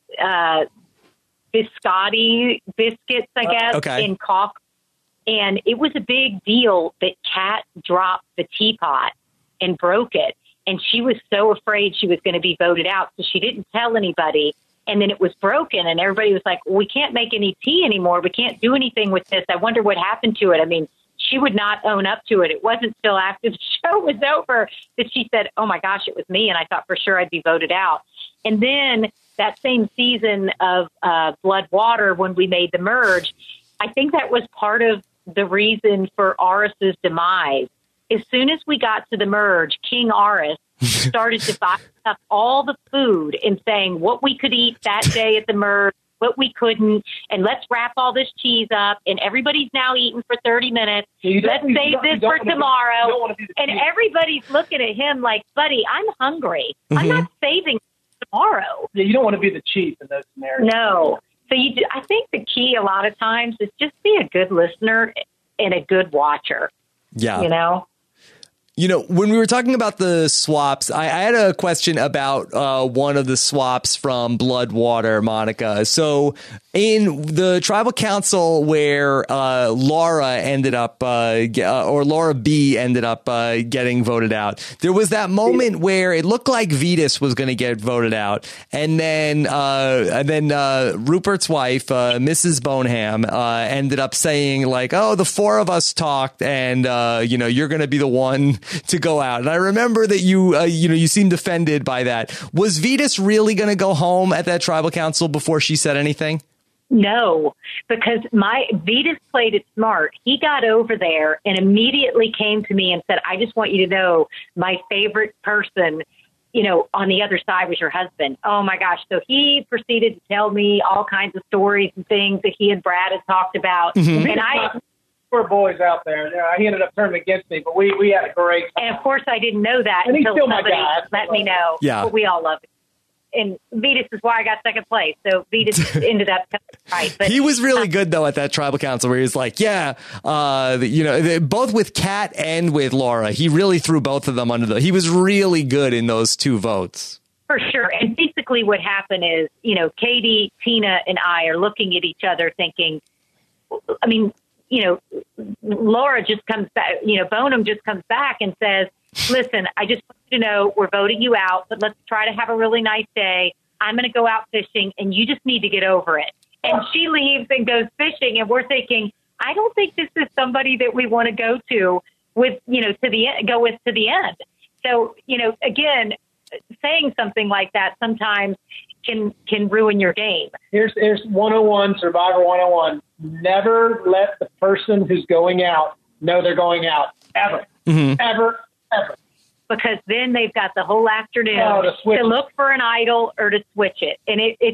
S2: biscotti biscuits, I guess, in coffee. And it was a big deal that Kat dropped the teapot and broke it. And she was so afraid she was going to be voted out, so she didn't tell anybody. And then it was broken, and everybody was like, well, we can't make any tea anymore. We can't do anything with this. I wonder what happened to it. I mean, she would not own up to it. It wasn't still after the show was over that she said, oh, my gosh, it was me, and I thought for sure I'd be voted out. And then that same season of Blood Water, when we made the merge, I think that was part of the reason for Aris's demise. As soon as we got to the merge, King Aris started dividing up all the food and saying what we could eat that day at the merge, what we couldn't, and let's wrap all this cheese up, and everybody's now eating for 30 minutes. Let's save this for tomorrow. And everybody's looking at him like, buddy, I'm hungry. I'm not saving tomorrow.
S3: Yeah, you don't want to be the chief in those scenarios.
S2: No. So I think the key a lot of times is just be a good listener and a good watcher.
S1: Yeah. When we were talking about the swaps, I had a question about one of the swaps from Blood Water, Monica. So in the tribal council where Laura ended up, or Laura B ended up getting voted out, there was that moment where it looked like Vetus was going to get voted out. And then Rupert's wife, Mrs. Boneham, ended up saying like, oh, the four of us talked and, you're going to be the one to go out. And I remember that you seemed offended by that. Was Vetus really going to go home at that tribal council before she said anything?
S2: No, because Vetus played it smart. He got over there and immediately came to me and said, I just want you to know my favorite person, on the other side was your husband. Oh my gosh. So he proceeded to tell me all kinds of stories and things that he and Brad had talked about.
S3: Mm-hmm. And poor boys out there. He ended up turning against me, but we had a great time.
S2: And of course I didn't know that
S3: and
S2: until somebody
S3: let
S2: me know.
S1: Yeah.
S2: But we all love it. And Vetus is why I got second place. So Vetus ended up right. But
S1: he was really good though at that tribal council where he was like, both with Kat and with Laura, he really threw both of them under he was really good in those two votes.
S2: For sure. And basically what happened is, Katie, Tina, and I are looking at each other thinking, Laura just comes back, Boneham just comes back and says, listen, I just want you to know we're voting you out, but let's try to have a really nice day. I'm going to go out fishing, and you just need to get over it. And she leaves and goes fishing, and we're thinking, I don't think this is somebody that we want to go to with, to the end. So, again, saying something like that sometimes can ruin your game.
S3: Here's 101, Survivor 101. Never let the person who's going out know they're going out. Ever. Mm-hmm. Ever.
S2: Because then they've got the whole afternoon to look for an idol or to switch it. And it's,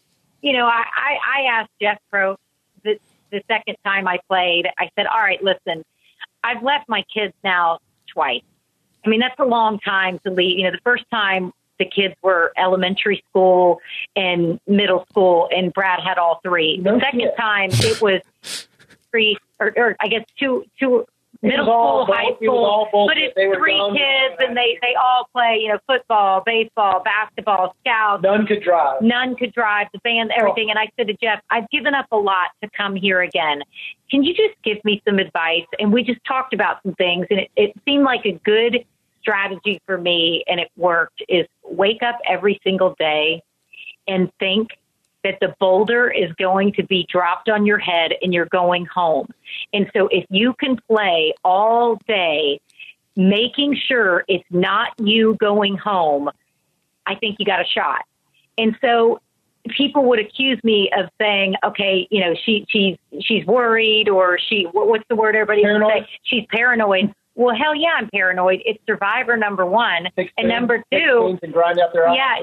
S2: I asked Jeff Probst the second time I played, I said, all right, listen, I've left my kids now twice. I mean, that's a long time to leave. The first time the kids were elementary school and middle school, and Brad had all three. The second time it was three, or I guess two middle school, high school, but it's three kids, and they all play, football, baseball, basketball, scouts.
S3: None could drive,
S2: the band, everything. And I said to Jeff, I've given up a lot to come here again. Can you just give me some advice? And we just talked about some things, and it seemed like a good strategy for me, and it worked, is wake up every single day and think that the boulder is going to be dropped on your head and you're going home. And so if you can play all day, making sure it's not you going home, I think you got a shot. And so people would accuse me of saying, okay, she's worried, or what's the word everybody would say? She's paranoid. Well, hell yeah, I'm paranoid. It's Survivor, number one. And number two,
S3: and grind out their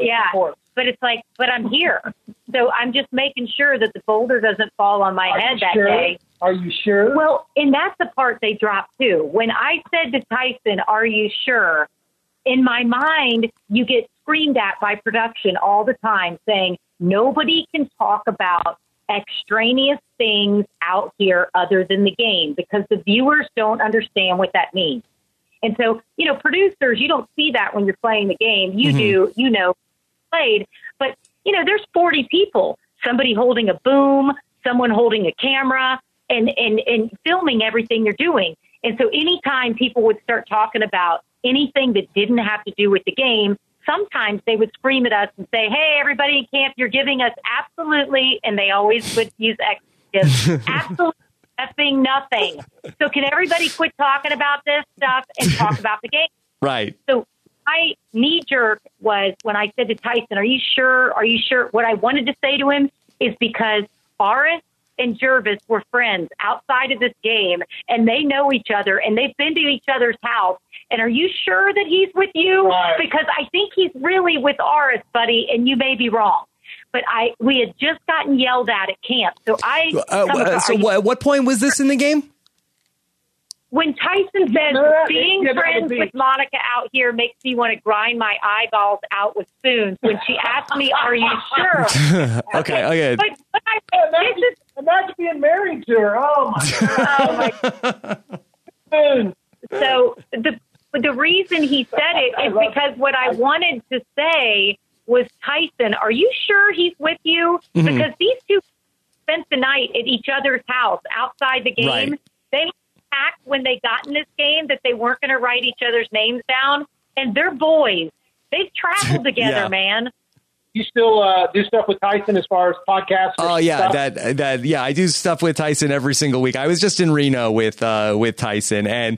S2: but it's like, but I'm here. So I'm just making sure that the boulder doesn't fall on my head that day.
S3: Are you sure?
S2: Well, and that's the part they dropped too. When I said to Tyson, are you sure? In my mind, you get screamed at by production all the time saying, nobody can talk about extraneous things out here other than the game, because the viewers don't understand what that means. And so, producers, you don't see that when you're playing the game. You do, played. But, there's 40 people, somebody holding a boom, someone holding a camera, and filming everything you're doing. And so anytime people would start talking about anything that didn't have to do with the game, sometimes they would scream at us and say, hey, everybody in camp, you're giving us absolutely, and they always would use expletives, absolutely effing nothing. So can everybody quit talking about this stuff and talk about the game?
S1: Right.
S2: So my knee jerk was when I said to Tyson, are you sure? Are you sure? What I wanted to say to him is because Aris and Jervis were friends outside of this game, and they know each other, and they've been to each other's house. And are you sure that he's with you?
S3: Right.
S2: Because I think he's really with Aris, buddy, and you may be wrong. But we had just gotten yelled at camp. So
S1: at what point was this in the game?
S2: When Tyson said, being friends with Monica out here makes me want to grind my eyeballs out with spoons. When she asked me, are you sure?
S1: Okay.
S2: But
S3: imagine being married to her. Oh, my God.
S2: So the reason he said it is because what I wanted to say was, Tyson, are you sure he's with you? Mm-hmm. Because these two spent the night at each other's house outside the game.
S1: Right.
S2: They packed when they got in this game that they weren't going to write each other's names down. And they're boys. They've traveled together, man.
S3: You still do stuff with Tyson as far as podcasts?
S1: Oh yeah, I do stuff with Tyson every single week. I was just in Reno with Tyson, and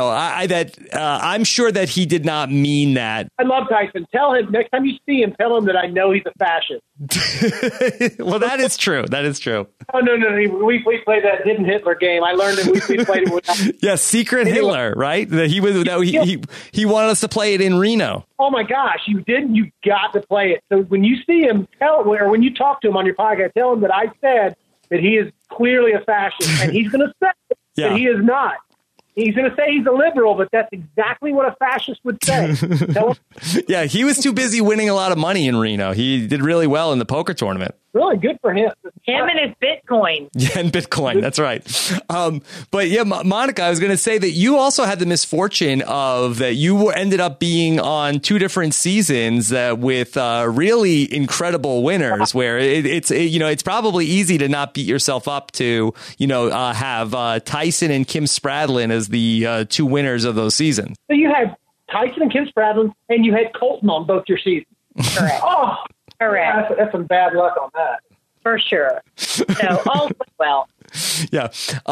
S1: I'm sure that he did not mean that.
S3: I love Tyson. Tell him next time you see him, tell him that I know he's a fascist.
S1: Well, that is true. That is true.
S3: Oh no, we played that hidden Hitler game. I learned that we played it with.
S1: Yeah, secret Hitler, right? That he wanted us to play it in Reno.
S3: Oh my gosh, you didn't? You got to play it. So when you see him, when you talk to him on your podcast, tell him that I said that he is clearly a fascist, and he's going to say that he is not. He's going to say he's a liberal, but that's exactly what a fascist would say.
S1: Yeah, he was too busy winning a lot of money in Reno. He did really well in the poker tournament.
S3: Really good for him.
S2: Him and his Bitcoin.
S1: Yeah, and Bitcoin. That's right. But yeah, Monica, I was going to say that you also had the misfortune of that you ended up being on two different seasons with really incredible winners. Where it's probably easy to not beat yourself up to have Tyson and Kim Spradlin as the two winners of those seasons.
S3: So you had Tyson and Kim Spradlin, and you had Colton on both your seasons.
S2: Correct.
S3: Oh,
S2: Correct.
S3: That's some bad luck on that.
S2: For sure. So, all well.
S1: Yeah.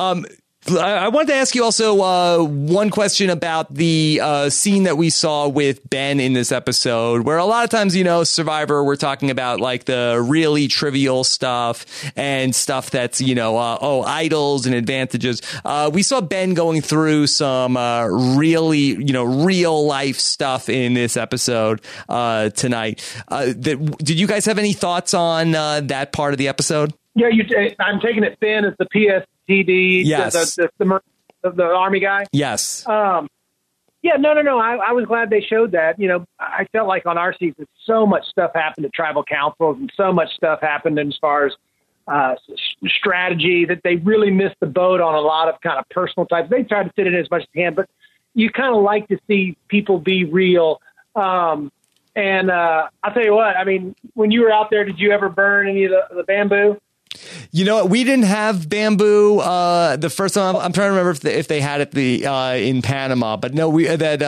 S1: I wanted to ask you also one question about the scene that we saw with Ben in this episode, where a lot of times, Survivor, we're talking about like the really trivial stuff and stuff that's, idols and advantages. We saw Ben going through some really, real life stuff in this episode tonight. Did you guys have any thoughts on that part of the episode?
S3: Yeah, I'm taking it Ben as the PSTD,
S1: yes.
S3: the Army guy.
S1: Yes.
S3: Yeah, no. I was glad they showed that. I felt like on our season, so much stuff happened at tribal councils and so much stuff happened as far as strategy that they really missed the boat on a lot of kind of personal types. They tried to fit in as much as they can, but you kind of like to see people be real. And I'll tell you what, I mean, when you were out there, did you ever burn any of the bamboo?
S1: You know what? We didn't have bamboo the first time. I'm trying to remember if they had it in Panama, but no, we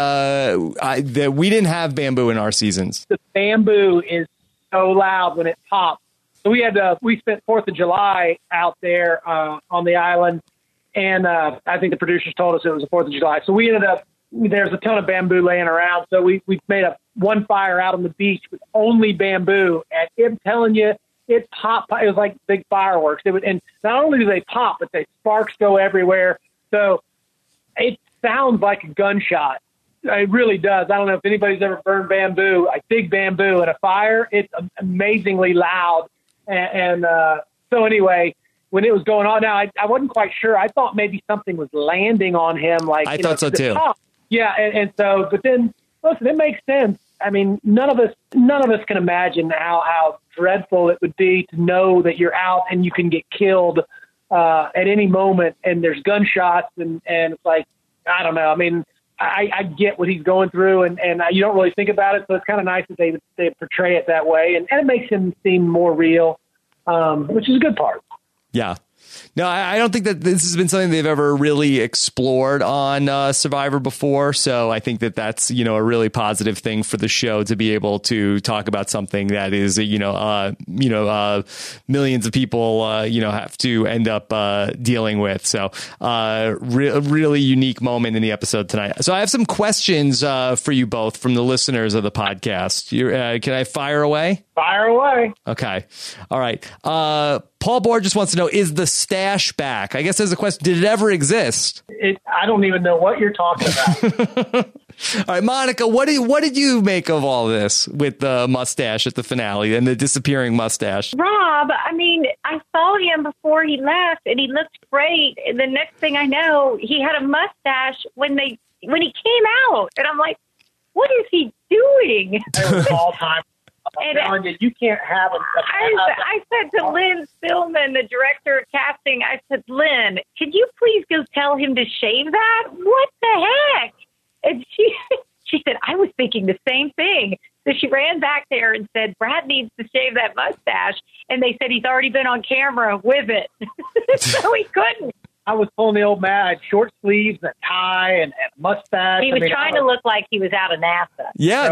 S1: didn't have bamboo in our seasons.
S3: The bamboo is so loud when it pops. So we spent 4th of July out there on the island, and I think the producers told us it was the 4th of July. So we ended up there's a ton of bamboo laying around. So we made one fire out on the beach with only bamboo, and I'm telling you. It popped. It was like big fireworks. And not only do they pop, but the sparks go everywhere. So it sounds like a gunshot. It really does. I don't know if anybody's ever burned bamboo, like big bamboo in a fire. It's amazingly loud. And so anyway, when it was going on, now I wasn't quite sure. I thought maybe something was landing on him. Like
S1: I thought so too.
S3: Top. Yeah, and so, but then listen, it makes sense. I mean, none of us can imagine how dreadful it would be to know that you're out and you can get killed at any moment, and there's gunshots, and it's like, I don't know. I mean, I get what he's going through, and you don't really think about it, so it's kind of nice that they portray it that way, and it makes him seem more real, which is a good part.
S1: Yeah. No, I don't think that this has been something they've ever really explored on Survivor before. So I think that that's, a really positive thing for the show to be able to talk about something that is, millions of people, have to end up dealing with. So really unique moment in the episode tonight. So I have some questions for you both from the listeners of the podcast. Can I fire away?
S3: Fire away.
S1: Okay. All right. Paul Bohr just wants to know, is the stash back? I guess there's a question. Did it ever exist?
S3: I don't even know what you're talking about.
S1: All right, Monica, what did you make of all this with the mustache at the finale and the disappearing mustache?
S2: Rob, I mean, I saw him before he left, and he looked great. And the next thing I know, he had a mustache when he came out. And I'm like, what is he doing?
S3: It was all time. And you can't have him.
S2: I said to Lynn Stillman, the director of casting, I said, Lynn, could you please go tell him to shave that? What the heck? And she said, I was thinking the same thing. So she ran back there and said, Brad needs to shave that mustache. And they said he's already been on camera with it. So he couldn't.
S3: I was pulling the old man. I had short sleeves and a tie and a mustache.
S2: He was trying to look like he was out of NASA.
S1: Yeah,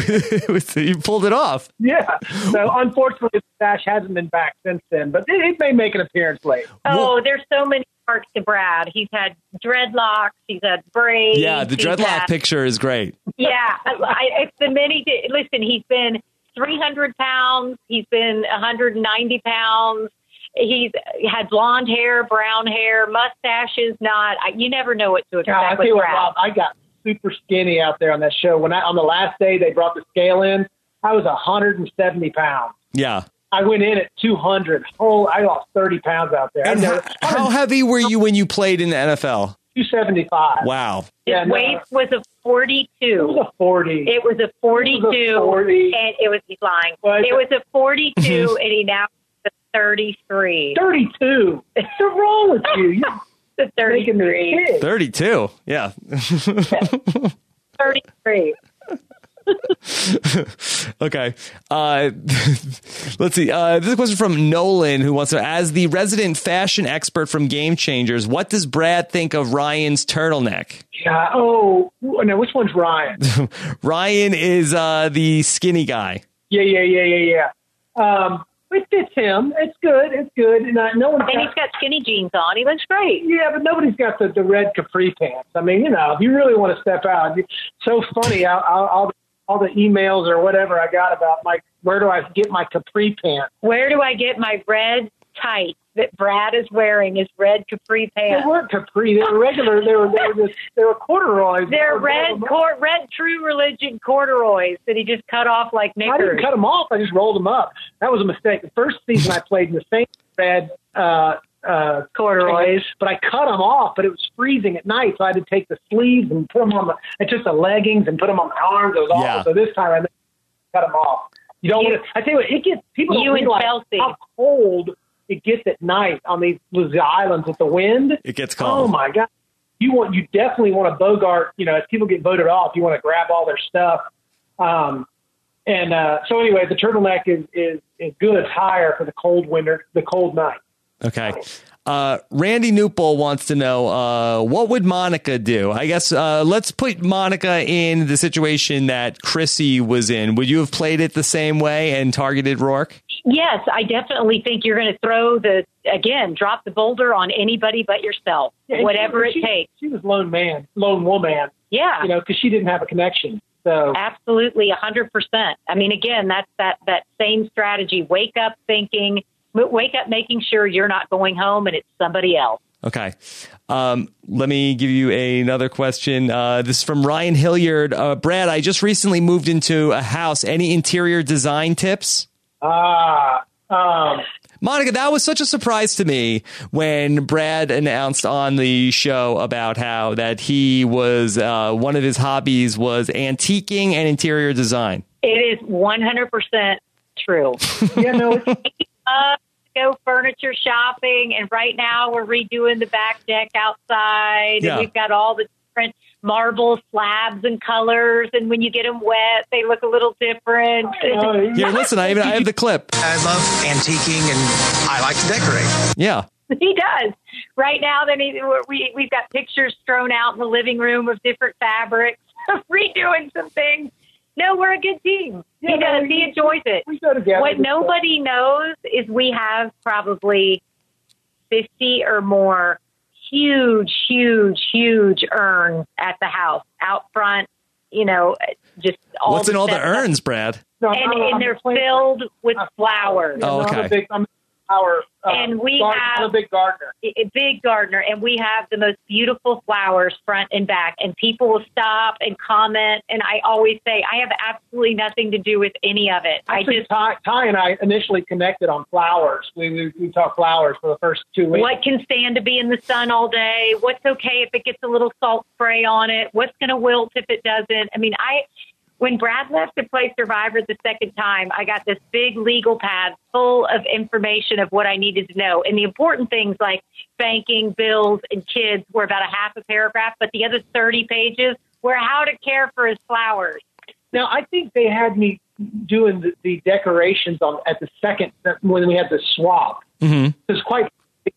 S1: you pulled it off.
S3: Yeah. So unfortunately, the mustache hasn't been back since then, but it may make an appearance later.
S2: Oh, there's so many parts to Brad. He's had dreadlocks. He's had braids.
S1: Yeah, the dreadlock picture is great.
S2: Yeah, it's the many. Listen, he's been 300 pounds. He's been 190 pounds. He's had blonde hair, brown hair, mustaches. You never know what to expect.
S3: I tell you what, Rob, I got super skinny out there on that show. When on the last day they brought the scale in, I was 170 pounds.
S1: Yeah.
S3: I went in at 200. I lost 30 pounds out there.
S1: And how heavy were you when you played in the NFL?
S3: 275.
S1: Wow.
S2: His weight was a 42.
S3: It was a 40.
S2: It was a 42. And he's lying. It was a 42, and he now 33.
S3: 32. What's wrong with you?
S2: You're 33.
S1: 32. Yeah.
S2: 33.
S1: Okay. Let's see. This is a question from Nolan, who wants to, as the resident fashion expert from Game Changers, what does Brad think of Ryan's turtleneck?
S3: Oh, no, which one's Ryan?
S1: Ryan is the skinny guy.
S3: Yeah. It fits him. It's good. And
S2: he's got skinny jeans on. He looks great.
S3: Yeah, but nobody's got the red capri pants. I mean, if you really want to step out, it's so funny. All the emails or whatever I got about where do I get my capri pants?
S2: Where do I get my red tights that Brad is wearing? His red capri pants.
S3: They weren't capri. They were regular. They were corduroys.
S2: They're red True Religion corduroys that he just cut off like knickers.
S3: I didn't cut them off. I just rolled them up. That was a mistake. The first season I played in the same red corduroys, but I cut them off. But it was freezing at night, so I had to take the sleeves and put them on I took the leggings and put them on my arms. It was awful. So this time I cut them off. You don't want to. I tell you what, it gets people don't realize how cold it gets at night on these islands with the wind.
S1: It gets cold.
S3: Oh my God! You definitely want to bogart. As people get voted off, you want to grab all their stuff. So anyway, the turtleneck is good. It's higher for the cold winter, the cold night.
S1: Okay. Randy Newpol wants to know, what would Monica do? I guess let's put Monica in the situation that Chrissy was in. Would you have played it the same way and targeted Rourke?
S2: Yes, I definitely think you're going to drop the boulder on anybody but yourself, whatever it takes.
S3: She was lone woman.
S2: Yeah.
S3: Because she didn't have a connection. So
S2: absolutely, 100%. I mean, again, that's that same strategy. Wake up making sure you're not going home and it's somebody else.
S1: Okay. Let me give you another question. This is from Ryan Hilliard. Brad, I just recently moved into a house. Any interior design tips? Monica, that was such a surprise to me when Brad announced on the show about how that he was one of his hobbies was antiquing and interior design.
S2: It is 100% true. Go furniture shopping, and right now we're redoing the back deck outside, and we've got all the different marble slabs and colors, and when you get them wet, they look a little different.
S1: Here, listen, I have the clip.
S4: I love antiquing, and I like to decorate.
S1: Yeah.
S2: He does. Right now, then we've got pictures thrown out in the living room of different fabrics, redoing some things. No, we're a good team. He does. He enjoys it.
S3: We go together.
S2: What nobody knows is we have probably 50 or more huge urns at at the house, out front, just all.
S1: What's in all the urns, Brad?
S2: And they're filled with flowers.
S1: Oh, okay.
S2: And we have
S3: a big gardener.
S2: A big gardener, and we have the most beautiful flowers front and back. And people will stop and comment, and I always say I have absolutely nothing to do with any of it.
S3: Actually, Ty and I initially connected on flowers. We talked flowers for the first 2 weeks.
S2: What can stand to be in the sun all day? What's okay if it gets a little salt spray on it? What's going to wilt if it doesn't? I mean, when Brad left to play Survivor the second time, I got this big legal pad full of information of what I needed to know. And the important things like banking, bills, and kids were about a half a paragraph, but the other 30 pages were how to care for his flowers.
S3: Now, I think they had me doing the decorations at the second, when we had the swap.
S1: Mm-hmm.
S3: It's quite...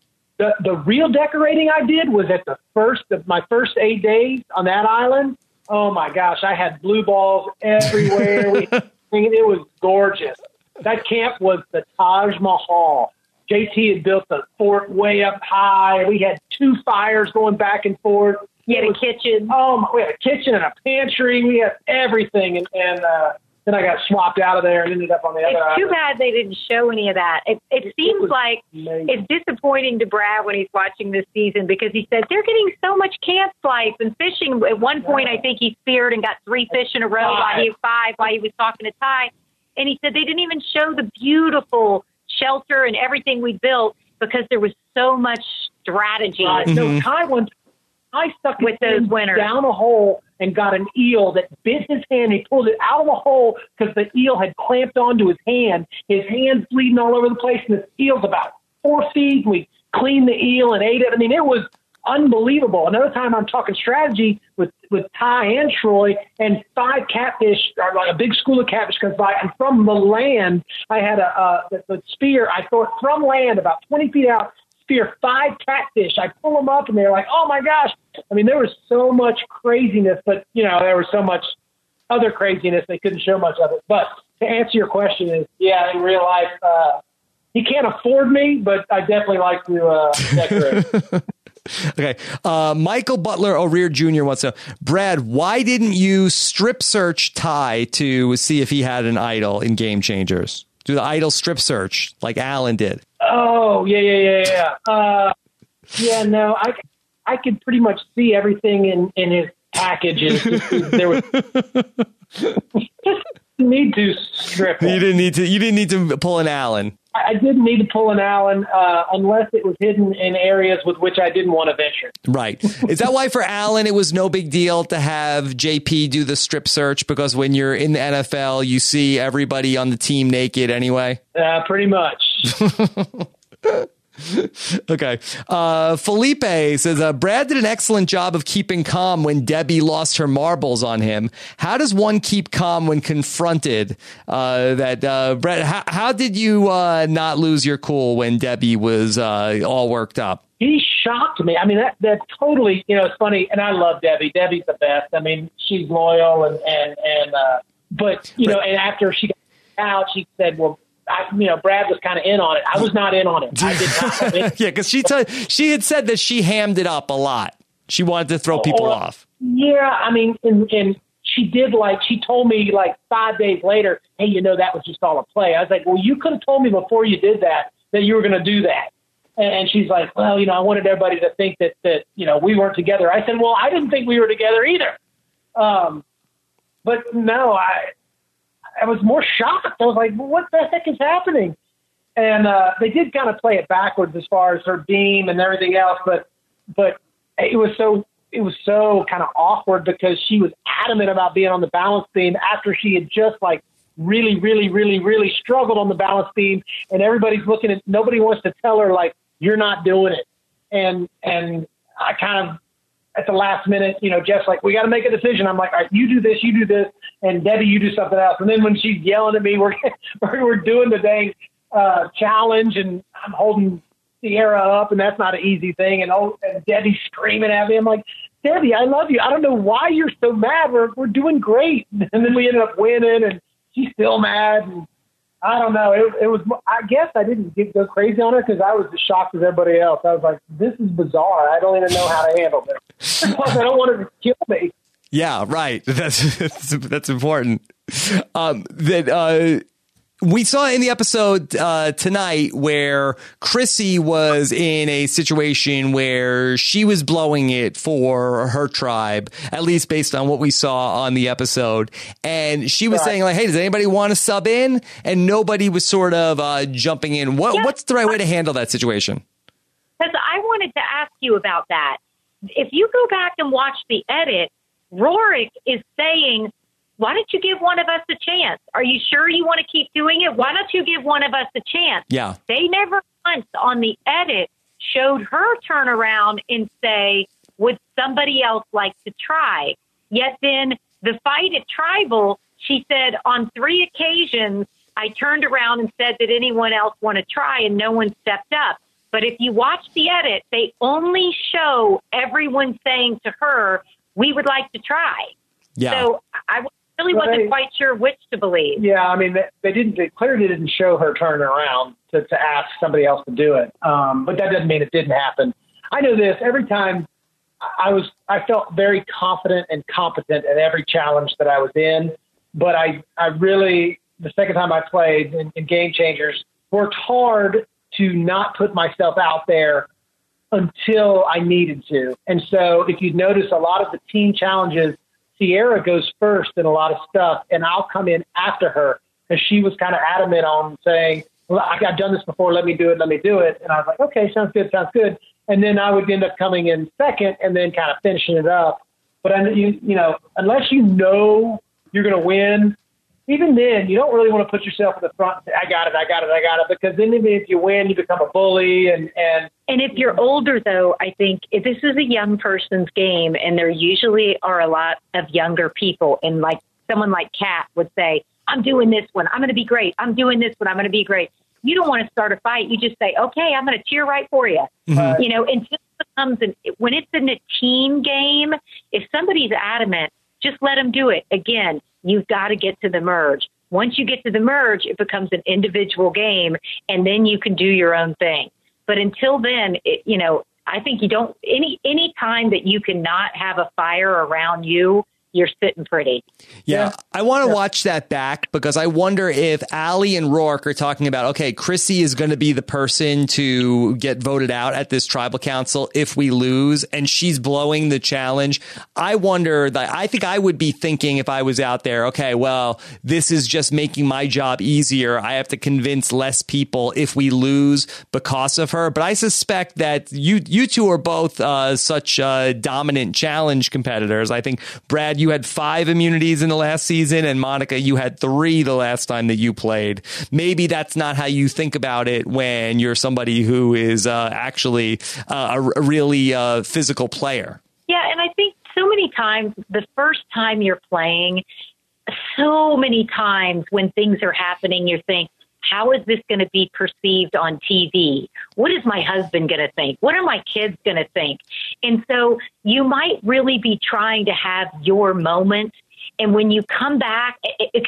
S3: The real decorating I did was at my first 8 days on that island. Oh, my gosh. I had blue balls everywhere. It was gorgeous. That camp was the Taj Mahal. JT had built the fort way up high. We had 2 fires going back and forth.
S2: You had a kitchen.
S3: We had a kitchen and a pantry. We had everything. And then I got swapped out of there and ended up on the other
S2: island. It's too bad they didn't show any of that. It seems like amazing. It's disappointing to Brad when he's watching this season because he said they're getting so much camp life and fishing. At one point, I think he speared and got 3 fish in a row while he was talking to Ty. And he said they didn't even show the beautiful shelter and everything we built because there was so much strategy.
S3: Right.
S1: Mm-hmm.
S3: I stuck
S2: with those winners
S3: down a hole and got an eel that bit his hand. He pulled it out of the hole because the eel had clamped onto his hand. His hand's bleeding all over the place, and this eel's about 4 feet. And we cleaned the eel and ate it. I mean, it was unbelievable. Another time I'm talking strategy with Ty and Troy, and 5 catfish, or like a big school of catfish comes by, and from the land, I had the spear. I threw it from land about 20 feet out, spear 5 catfish. I pull them up and they're like, oh my gosh. I mean, there was so much craziness, but there was so much other craziness. They couldn't show much of it. But to answer your question is, yeah, in real life, he can't afford me, but I definitely like to decorate.
S1: Okay. Michael Butler O'Rear Jr. wants to know, Brad, why didn't you strip search Ty to see if he had an idol in Game Changers? Do the idol strip search like Alan did.
S3: Oh, yeah. No, I could pretty much see everything in his packages. There was need to strip it.
S1: You didn't need to pull an Alan.
S3: I didn't need to pull an Allen unless it was hidden in areas with which I didn't want to venture.
S1: Right. Is that why for Allen it was no big deal to have JP do the strip search? Because when you're in the NFL, you see everybody on the team naked anyway?
S3: Pretty much.
S1: Okay. Felipe says, Brad did an excellent job of keeping calm when Debbie lost her marbles on him. How does one keep calm when confronted? Brad, how did you not lose your cool when Debbie was all worked up?
S3: He shocked me. I mean, that totally, it's funny. And I love Debbie. Debbie's the best. I mean, she's loyal but and after she got out, she said, well, Brad was kind of in on it. I was not in on it. I did not.
S1: Yeah, because she had said that she hammed it up a lot. She wanted to throw people off.
S3: Yeah, I mean, and she did she told me 5 days later, hey, that was just all a play. I was like, well, you could have told me before you did that you were going to do that. And she's like, well, I wanted everybody to think that we weren't together. I said, well, I didn't think we were together either. But no, I was more shocked. I was like, well, what the heck is happening? And they did kind of play it backwards as far as her beam and everything else, but it was so kind of awkward because she was adamant about being on the balance beam after she had just really, really, really, really struggled on the balance beam, and everybody's looking at, nobody wants to tell her you're not doing it. And I kind of, at the last minute, Jeff's like, we got to make a decision. I'm like, all right, you do this, and Debbie, you do something else. And then when she's yelling at me, we're doing the dang challenge, and I'm holding Sierra up, and that's not an easy thing. And Debbie's screaming at me. I'm like, Debbie, I love you. I don't know why you're so mad. We're doing great. And then we ended up winning, and she's still mad. And I don't know. It was. I guess I didn't go crazy on her because I was as shocked as everybody else. I was like, this is bizarre. I don't even know how to handle this. Plus, I don't want her to kill me.
S1: Yeah, right. That's important. We saw in the episode tonight where Chrissy was in a situation where she was blowing it for her tribe, at least based on what we saw on the episode. And she was saying hey, does anybody want to sub in? And nobody was sort of jumping in. What's the right way to handle that situation?
S2: Because I wanted to ask you about that. If you go back and watch the edit, Rorik is saying, why don't you give one of us a chance? Are you sure you want to keep doing it? Why don't you give one of us a chance?
S1: Yeah.
S2: They never once on the edit showed her turn around and say, would somebody else like to try? Yet then the fight at Tribal, she said on 3 occasions, I turned around and said, did anyone else want to try? And no one stepped up. But if you watch the edit, they only show everyone saying to her, we would like to try.
S1: Yeah.
S2: So I really wasn't quite sure which to believe.
S3: Yeah, I mean, they clearly didn't show her turning around to ask somebody else to do it. But that doesn't mean it didn't happen. I know this. Every time I felt very confident and competent at every challenge that I was in. But I really, the second time I played in Game Changers, worked hard to not put myself out there until I needed to. And so if you notice, a lot of the team challenges, Sierra goes first in a lot of stuff, and I'll come in after her because she was kind of adamant on saying, well, I've done this before, let me do it. And I was like, okay, sounds good. And then I would end up coming in second and then kind of finishing it up. But, unless you know you're going to win, even then, you don't really want to put yourself in the front and say, I got it, because then even if you win, you become a bully. And
S2: if you're older, though, I think if this is a young person's game, and there usually are a lot of younger people, and someone like Kat would say, I'm doing this one, I'm going to be great. I'm doing this one, I'm going to be great. you don't want to start a fight. You just say, okay, I'm going to cheer right for you. You know, and just becomes when it's in a team game, if somebody's adamant, just let them do it. Again, you've got to get to the merge. Once you get to the merge, it becomes an individual game, and then you can do your own thing. But until then, you know, I think you don't any time that you cannot have a fire around you, you're sitting pretty.
S1: Yeah. I want to watch that back because I wonder if Allie and Rourke are talking about, okay, Chrissy is going to be the person to get voted out at this tribal council if we lose, and she's blowing the challenge. I wonder that I think I would be thinking if I was out there, okay, well, this is just making my job easier. I have to convince less people if we lose because of her. But I suspect that you two are both such dominant challenge competitors. I think, Brad, you had 5 immunities in the last season, and Monica, you had 3 the last time that you played. Maybe that's not how you think about it when you're somebody who is actually a really physical player.
S2: Yeah, and I think so many times, the first time you're playing, so many times when things are happening, you think, how is this going to be perceived on TV? What is my husband going to think? What are my kids going to think? And so you might really be trying to have your moment. And when you come back,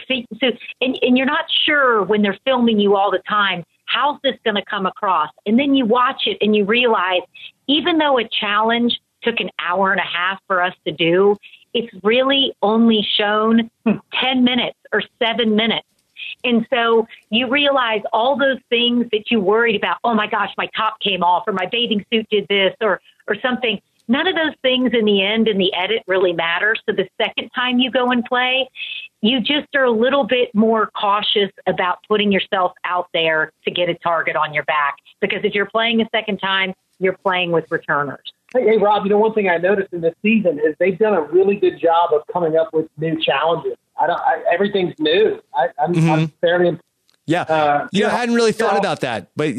S2: and you're not sure when they're filming you all the time, how's this going to come across? And then you watch it and you realize, even though a challenge took an hour and a half for us to do, it's really only shown 10 minutes or 7 minutes. And so you realize all those things that you worried about, oh my gosh, my top came off, or my bathing suit did this, or something. None of those things in the end, in the edit, really matter. So the second time you go and play, you just are a little bit more cautious about putting yourself out there to get a target on your back. Because if you're playing a second time, you're playing with returners.
S3: Hey, Rob, you know, one thing I noticed in this season is they've done a really good job of coming up with new challenges. Everything's new. I'm fairly impressed.
S1: Yeah. I hadn't really thought about that, but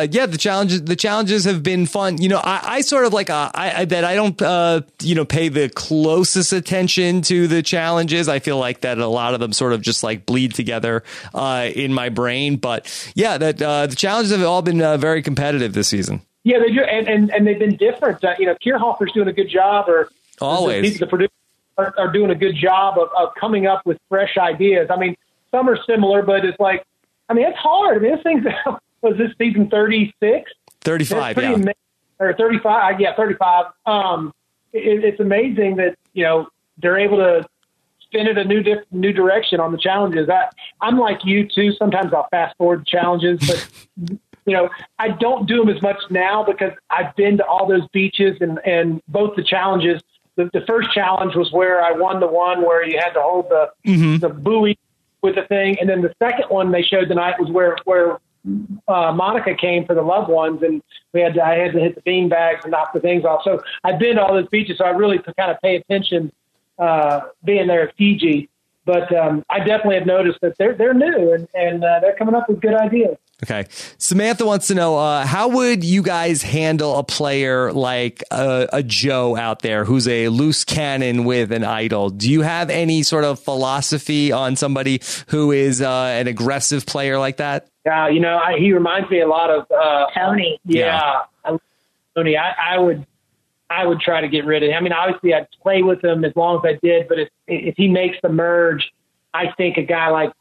S1: the challenges have been fun. You know, I sort of like I don't pay the closest attention to the challenges. I feel like that a lot of them sort of just like bleed together in my brain. But yeah, that the challenges have all been very competitive this season.
S3: Yeah, they do, and they've been different. Kierhofer's doing a good job, or
S1: always
S3: the producers are doing a good job of coming up with fresh ideas. I mean, some are similar, but it's like, I mean, it's hard. I mean, this thing's, was this season 36?
S1: 35, yeah.
S3: Or 35, yeah, 35. It's amazing that, you know, they're able to spin it a new direction on the challenges. I'm like you, too. Sometimes I'll fast forward the challenges, but, you know, I don't do them as much now because I've been to all those beaches and both the challenges. The first challenge was where I won the one where you had to hold the buoy with the thing. And then the second one they showed tonight was where Monica came for the loved ones, and I had to hit the bean bags and knock the things off. So I've been to all those beaches, so I really kind of pay attention being there at Fiji. But I definitely have noticed that they're new and they're coming up with good ideas.
S1: Okay. Samantha wants to know, how would you guys handle a player like a Joe out there who's a loose cannon with an idol? Do you have any sort of philosophy on somebody who is an aggressive player like that?
S3: You know, he reminds me a lot of
S2: Tony.
S3: Yeah. Tony, I would try to get rid of him. I mean, obviously I'd play with him as long as I did, but if he makes the merge, I think a guy like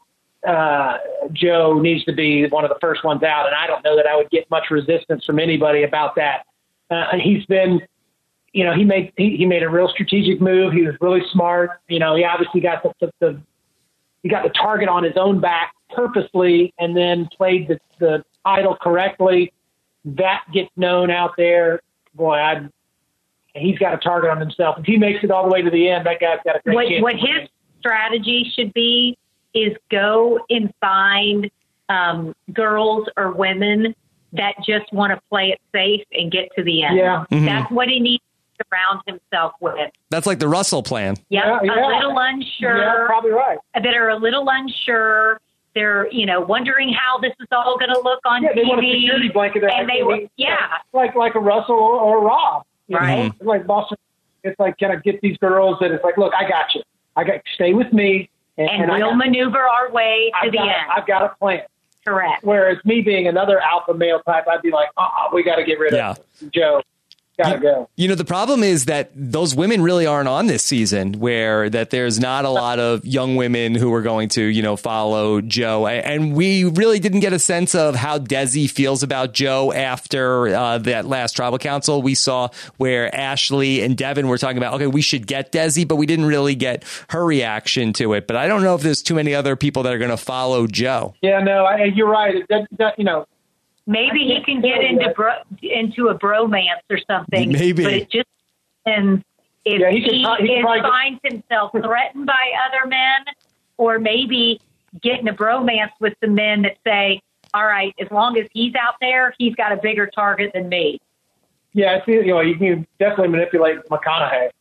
S3: Joe needs to be one of the first ones out, and I don't know that I would get much resistance from anybody about that. He's been, you know, he made a real strategic move. He was really smart. You know, he obviously got he got the target on his own back purposely, and then played the idol correctly. That gets known out there. Boy, he's got a target on himself. If he makes it all the way to the end, that guy's got a great chance.
S2: What his strategy should be is go and find girls or women that just want to play it safe and get to the end.
S3: Yeah.
S1: Mm-hmm.
S2: That's what he needs to surround himself with.
S1: That's like the Russell plan.
S2: Yeah. A little unsure.
S3: Yeah, probably right.
S2: That are a little unsure. They're, you know, wondering how this is all going to look on TV.
S3: They want a security blanket. Like a Russell or Rob.
S2: Right.
S3: It's like Boston. It's like, kind of get these girls that it's like, look, I got you. Stay with me.
S2: And we'll maneuver our way to the end.
S3: I've got a plan.
S2: Correct.
S3: Whereas me being another alpha male type, I'd be like, we got to get rid of Joe. Gotta go.
S1: You know, the problem is that those women really aren't on this season, where that there's not a lot of young women who are going to, you know, follow Joe. And we really didn't get a sense of how Desi feels about Joe after that last tribal council. We saw where Ashley and Devin were talking about, okay, we should get Desi, but we didn't really get her reaction to it. But I don't know if there's too many other people that are going to follow Joe.
S3: Yeah, no, you're right. You know,
S2: maybe he can get into a bromance or something.
S1: Maybe.
S2: But it just depends if he finds himself threatened by other men, or maybe get in a bromance with the men that say, all right, as long as he's out there, he's got a bigger target than me.
S3: Yeah, I see, you know, you can definitely manipulate McConaughey.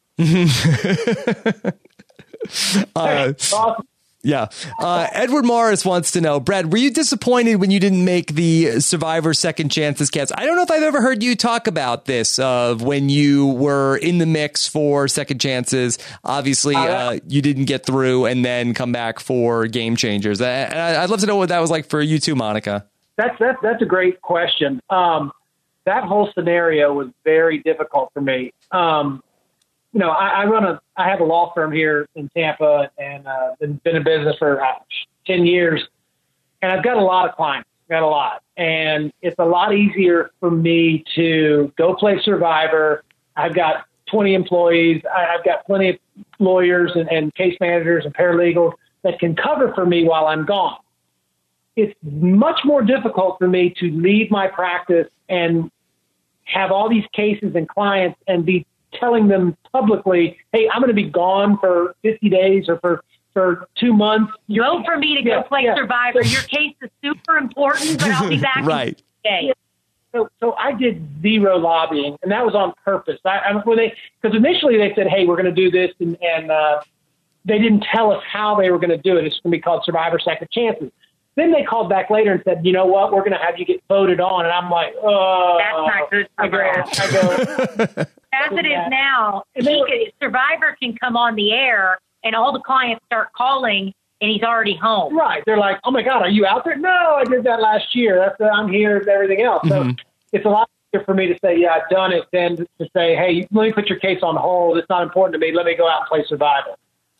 S3: Awesome.
S1: Yeah. Edward Morris wants to know, Brad, were you disappointed when you didn't make the Survivor Second Chances cast? I don't know if I've ever heard you talk about this, of when you were in the mix for Second Chances. Obviously, you didn't get through and then come back for Game Changers. I'd love to know what that was like for you too, Monica.
S3: That's a great question. That whole scenario was very difficult for me. You know, I have a law firm here in Tampa, and been in business for 10 years, and I've got a lot of clients. And it's a lot easier for me to go play Survivor. I've got 20 employees. I've got plenty of lawyers and case managers and paralegals that can cover for me while I'm gone. It's much more difficult for me to leave my practice and have all these cases and clients and be telling them publicly, hey, I'm going to be gone for 50 days or for 2 months.
S2: Vote for me to go play Survivor. Your case is super important, but I'll be back
S1: right.
S2: in
S3: So I did zero lobbying, and that was on purpose. Because initially they said, hey, we're going to do this, and they didn't tell us how they were going to do it. It's going to be called Survivor Second Chances. Then they called back later and said, you know what, we're going to have you get voted on. And I'm like,
S2: that's not good for
S3: I go
S2: as it is now, Survivor can come on the air and all the clients start calling and he's already home.
S3: Right. They're like, oh my God, are you out there? No, I did that last year. I'm here and everything else. So it's a lot easier for me to say, yeah, I've done it, than to say, hey, let me put your case on hold. It's not important to me. Let me go out and play Survivor.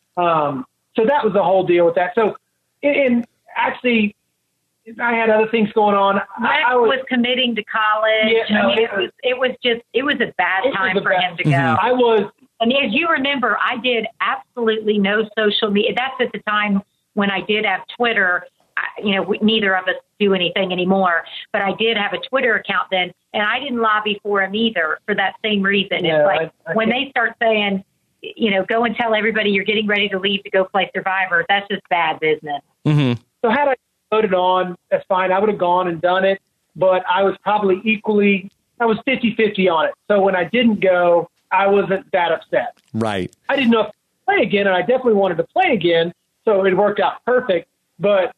S3: So that was the whole deal with that. So actually, I had other things going on. I was committing
S2: to college.
S3: Yeah, no,
S2: it was a bad time for him to go. And as you remember, I did absolutely no social media. That's at the time when I did have Twitter. Neither of us do anything anymore, but I did have a Twitter account then, and I didn't lobby for him either for that same reason.
S3: Yeah,
S2: it's like when they start saying, go and tell everybody you're getting ready to leave to go play Survivor, that's just bad business.
S1: Mm-hmm.
S3: So had I voted on, that's fine. I would have gone and done it, but I was probably I was 50-50 on it. So when I didn't go, I wasn't that upset.
S1: Right.
S3: I didn't know if to play again, and I definitely wanted to play again, so it worked out perfect, but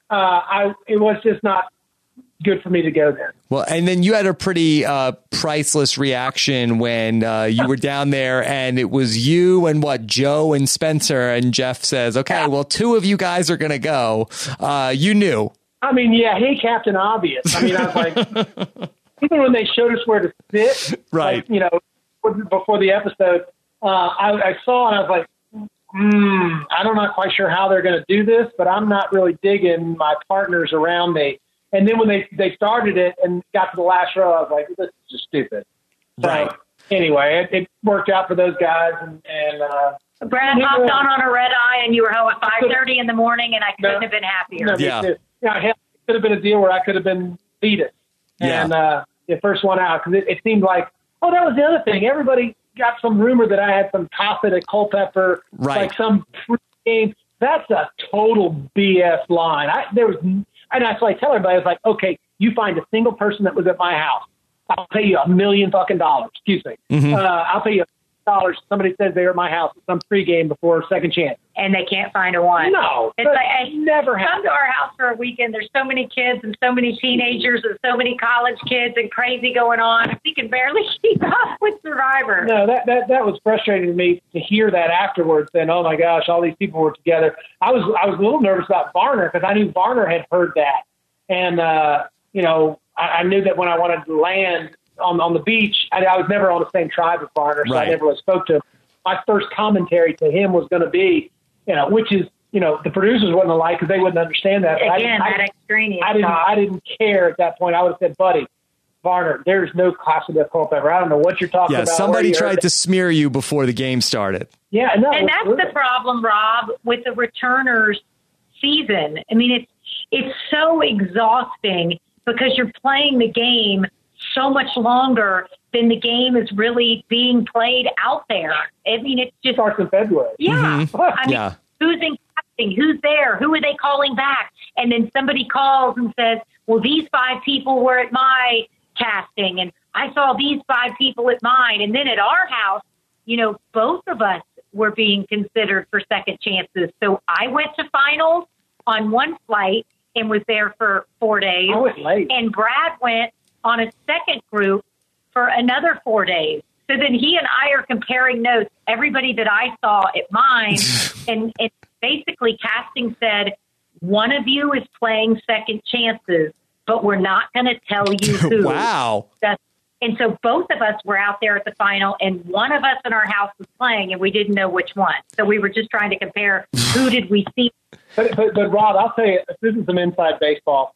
S3: it was just not good for me to go there.
S1: Well, and then you had a pretty priceless reaction when you were down there, and it was you and Joe and Spencer, and Jeff says, okay, well, 2 of you guys are going to go. You knew.
S3: I mean, yeah, hey, Captain Obvious. I mean, I was like, even when they showed us where to sit,
S1: right?
S3: Before the episode, I saw and I was like, I'm not quite sure how they're going to do this, but I'm not really digging my partners around me. And then when they started it and got to the last row, I was like, this is just stupid.
S1: Right.
S3: So anyway, it worked out for those guys. And
S2: Brad hopped on a red eye, and you were home at 5:30 in the morning, and I couldn't have been happier.
S3: No, it could have been a deal where I could have been Vetus. And the first one out, because it seemed like, that was the other thing. Everybody got some rumor that I had some Coffin at Culpepper, like some pre-game. That's a total BS line. And that's why I tell everybody, I was like, okay, you find a single person that was at my house, I'll pay you $1 million fucking dollars. Excuse me.
S1: Mm-hmm.
S3: I'll pay you $1 somebody says they were at my house at some pregame before Second Chance.
S2: And they can't find a one.
S3: No.
S2: It's like,
S3: never
S2: come to our house for a weekend. There's so many kids and so many teenagers and so many college kids and crazy going on. We can barely keep up with Survivor.
S3: No, that was frustrating to me to hear that afterwards. Then, oh my gosh, all these people were together. I was a little nervous about Varner because I knew Varner had heard that. And, I knew that when I wanted to land on the beach, I was never on the same tribe as Varner, so
S1: Right.
S3: I never really spoke to him. My first commentary to him was going to be, which is, the producers wouldn't like because they wouldn't understand that.
S2: Again, that extraneous
S3: I
S2: talk.
S3: didn't care at that point. I would have said, buddy, Varner, there's no classic death ever. I don't know what you're talking
S1: Yeah,
S3: about.
S1: somebody tried to smear you before the game started.
S3: Yeah, no,
S2: And that's the problem, Rob, with the returners season. I mean, it's so exhausting because you're playing the game so much longer than the game is really being played out there. I mean, it's just
S3: starts in February.
S2: Yeah. I mean,
S1: Yeah.
S2: who's in casting? Who's there? Who are they calling back? And then somebody calls and says, well, these 5 people were at my casting, and I saw these 5 people at mine. And then at our house, both of us were being considered for second chances. So I went to finals on one flight and was there for 4 days.
S3: I was late.
S2: And Brad went on a second group for another 4 days. So then he and I are comparing notes, everybody that I saw at mine, and basically casting said, one of you is playing second chances, but we're not going to tell you who.
S1: Wow.
S2: And so both of us were out there at the final, and one of us in our house was playing, and we didn't know which one. So we were just trying to compare who did we see.
S3: But Rob, I'll tell you, this is some inside baseball.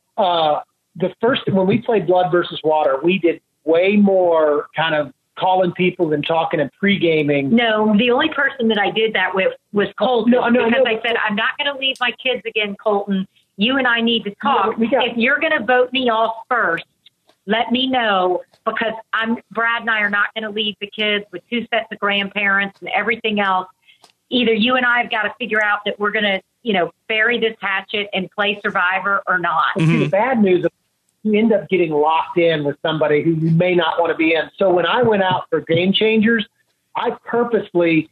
S3: When we played Blood versus Water, we did way more kind of calling people and talking and pre-gaming.
S2: No, the only person that I did that with was Colton.
S3: No,
S2: because I said, I'm not going to leave my kids again, Colton. You and I need to talk. If you're going to vote me off first, let me know, because Brad and I are not going to leave the kids with 2 sets of grandparents and everything else. Either you and I have got to figure out that we're going to, bury this hatchet and play Survivor or not.
S3: See, the bad news is you end up getting locked in with somebody who you may not want to be in. So when I went out for Game Changers, I purposely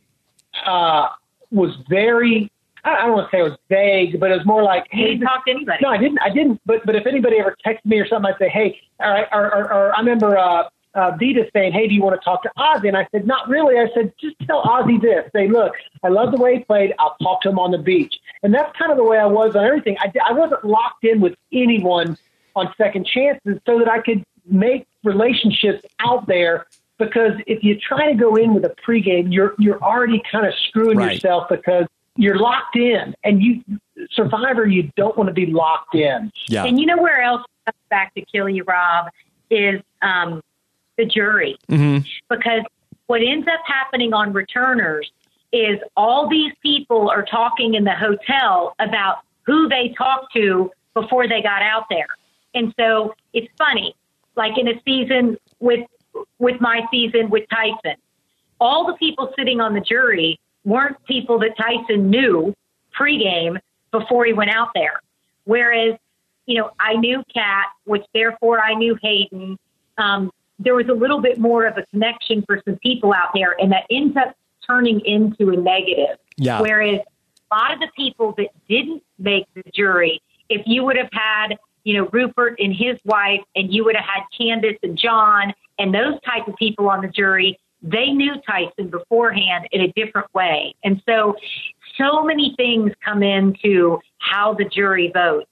S3: was very, I don't want to say it was vague, but it was more like,
S2: You didn't talk to anybody.
S3: No, I didn't. But if anybody ever texted me or something, I'd say, hey, all right. Or I remember Vita saying, hey, do you want to talk to Ozzy? And I said, not really. I said, just tell Ozzy this. Say, look, I love the way he played. I'll talk to him on the beach. And that's kind of the way I was on everything. I wasn't locked in with anyone on second chances so that I could make relationships out there. Because if you try to go in with a pregame, you're already kind of screwing yourself because you're locked in. And Survivor, you don't want to be locked in.
S1: Yeah.
S2: And you know where else comes back to kill you, Rob, is the jury.
S1: Mm-hmm.
S2: Because what ends up happening on returners is all these people are talking in the hotel about who they talked to before they got out there. And so it's funny, like in a season with my season with Tyson, all the people sitting on the jury weren't people that Tyson knew pregame before he went out there. Whereas, I knew Kat, which therefore I knew Hayden. There was a little bit more of a connection for some people out there, and that ends up turning into a negative.
S1: Yeah.
S2: Whereas a lot of the people that didn't make the jury, if you would have had, Rupert and his wife, and you would have had Candace and John and those type of people on the jury, they knew Tyson beforehand in a different way. And so many things come into how the jury votes,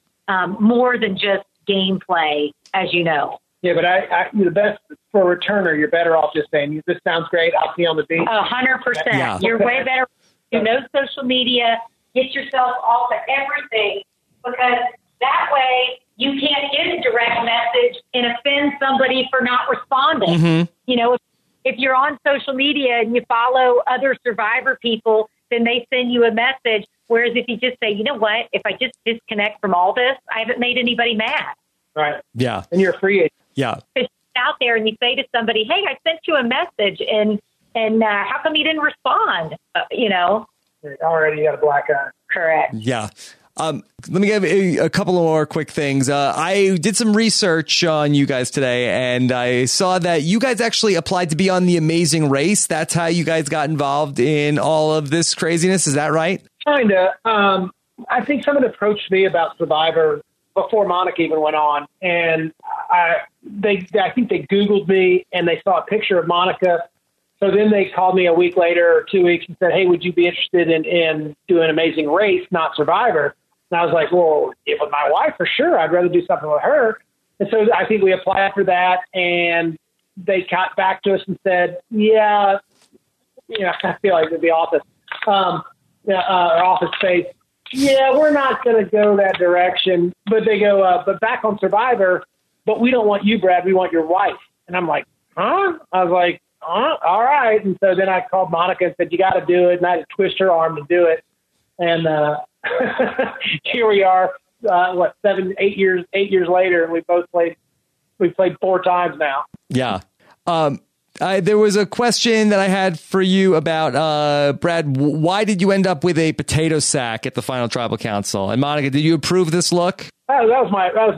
S2: more than just gameplay, as you know.
S3: Yeah, but you're the best for a returner. You're better off just saying, this sounds great. I'll see you on the beach.
S2: 100%.
S1: Yeah.
S2: You're way better. No social media. Get yourself off of everything, because that way you can't get a direct message and offend somebody for not responding.
S1: Mm-hmm.
S2: If you're on social media and you follow other Survivor people, then they send you a message. Whereas if you just say, you know what, if I just disconnect from all this, I haven't made anybody mad.
S3: Right.
S1: Yeah.
S3: And you're a free agent.
S1: Yeah.
S2: It's out there and you say to somebody, hey, I sent you a message and how come you didn't respond?
S3: Already you got a black eye.
S2: Correct.
S1: Yeah. Let me give a couple more quick things. I did some research on you guys today, and I saw that you guys actually applied to be on The Amazing Race. That's how you guys got involved in all of this craziness. Is that right?
S3: Kinda. I think someone approached me about Survivor before Monica even went on, and I think they Googled me and they saw a picture of Monica. So then they called me a week later or 2 weeks and said, hey, would you be interested in doing Amazing Race, not Survivor? And I was like, well, if with my wife, for sure, I'd rather do something with her. And so I think we applied for that, and they got back to us and said, yeah, I feel like the office, office space. Yeah, we're not going to go that direction. But they go, but back on Survivor, but we don't want you, Brad. We want your wife. And I'm like, huh? I was like, all right. And so then I called Monica and said, you got to do it. And I had to twist her arm to do it. And here we are, 8 years later, and we played 4 times now.
S1: Yeah. There was a question that I had for you about, Brad, why did you end up with a potato sack at the final tribal council? And Monica, did you approve this look?
S3: That was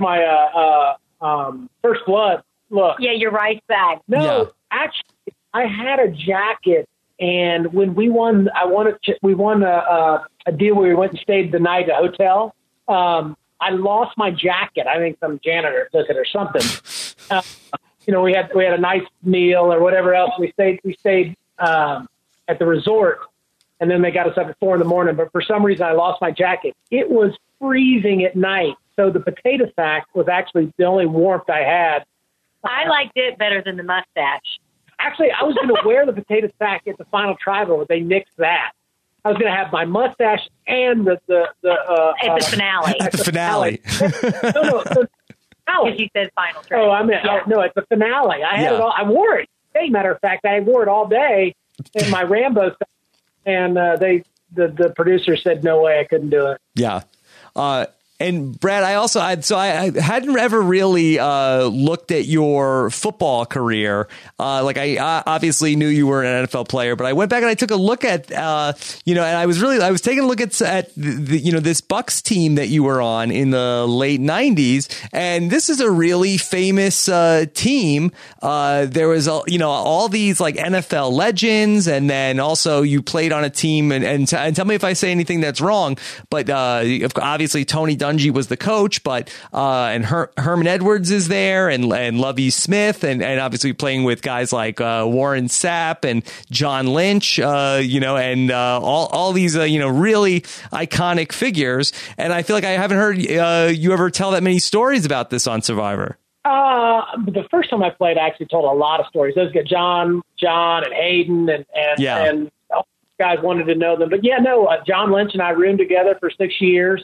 S3: my first blood look.
S2: Yeah, your rice bag.
S3: No,
S1: Yeah.
S3: Actually, I had a jacket, and when we won, we won a deal where we went and stayed the night at a hotel. I lost my jacket. I think some janitor took it or something. We had a nice meal or whatever else. We stayed at the resort, and then they got us up at 4 a.m. But for some reason, I lost my jacket. It was freezing at night, so the potato sack was actually the only warmth I had.
S2: I liked it better than the mustache.
S3: Actually, I was going to wear the potato sack at the final tribal, but they nixed that. I was going to have my mustache and
S2: At the finale.
S1: At the finale.
S3: No.
S2: Because you said final trip.
S3: Oh, I mean, no, at the finale. I had it all. I wore it. As a matter of fact, I wore it all day in my Rambo stuff, and the producer said no way I couldn't do it.
S1: Yeah. And Brad, I hadn't ever really looked at your football career. I obviously knew you were an NFL player, but I went back and I took a look at, and I was taking a look at this Bucs team that you were on in the late 90s. And this is a really famous team. There was, all these like NFL legends. And then also you played on a team and tell me if I say anything that's wrong, but obviously Tony Dungy was the coach, but and Herman Edwards is there, and Lovie Smith, and obviously playing with guys like Warren Sapp and John Lynch, and all these really iconic figures. And I feel like I haven't heard you ever tell that many stories about this on Survivor.
S3: The first time I played, I actually told a lot of stories. Those got John, and Hayden, and all these guys wanted to know them. But John Lynch and I roomed together for 6 years.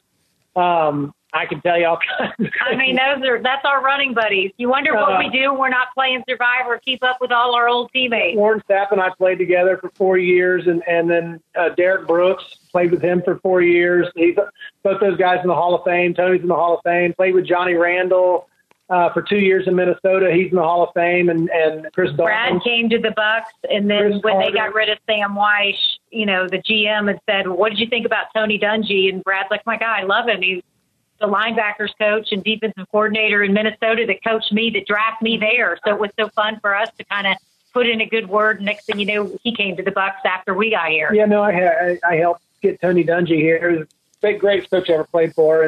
S3: I can tell you all kinds.
S2: I mean, that's our running buddies. You wonder what we do when we're not playing Survivor, keep up with all our old teammates.
S3: Warren Sapp and I played together for 4 years, and then Derek Brooks played with him for 4 years. Both those guys in the Hall of Fame. Tony's in the Hall of Fame. Played with Johnny Randall for 2 years in Minnesota. He's in the Hall of Fame, and Chris Dalton.
S2: Brad came to the Bucs, and then when they got rid of Sam Weish, the GM had said, "What did you think about Tony Dungy?" And Brad's like, "My God, I love him. He's the linebackers coach and defensive coordinator in Minnesota that coached me, that drafted me there." So it was so fun for us to kind of put in a good word. Next thing you know, he came to the Bucs after we got here.
S3: Yeah, no, I helped get Tony Dungy here. He was the greatest coach I ever played for.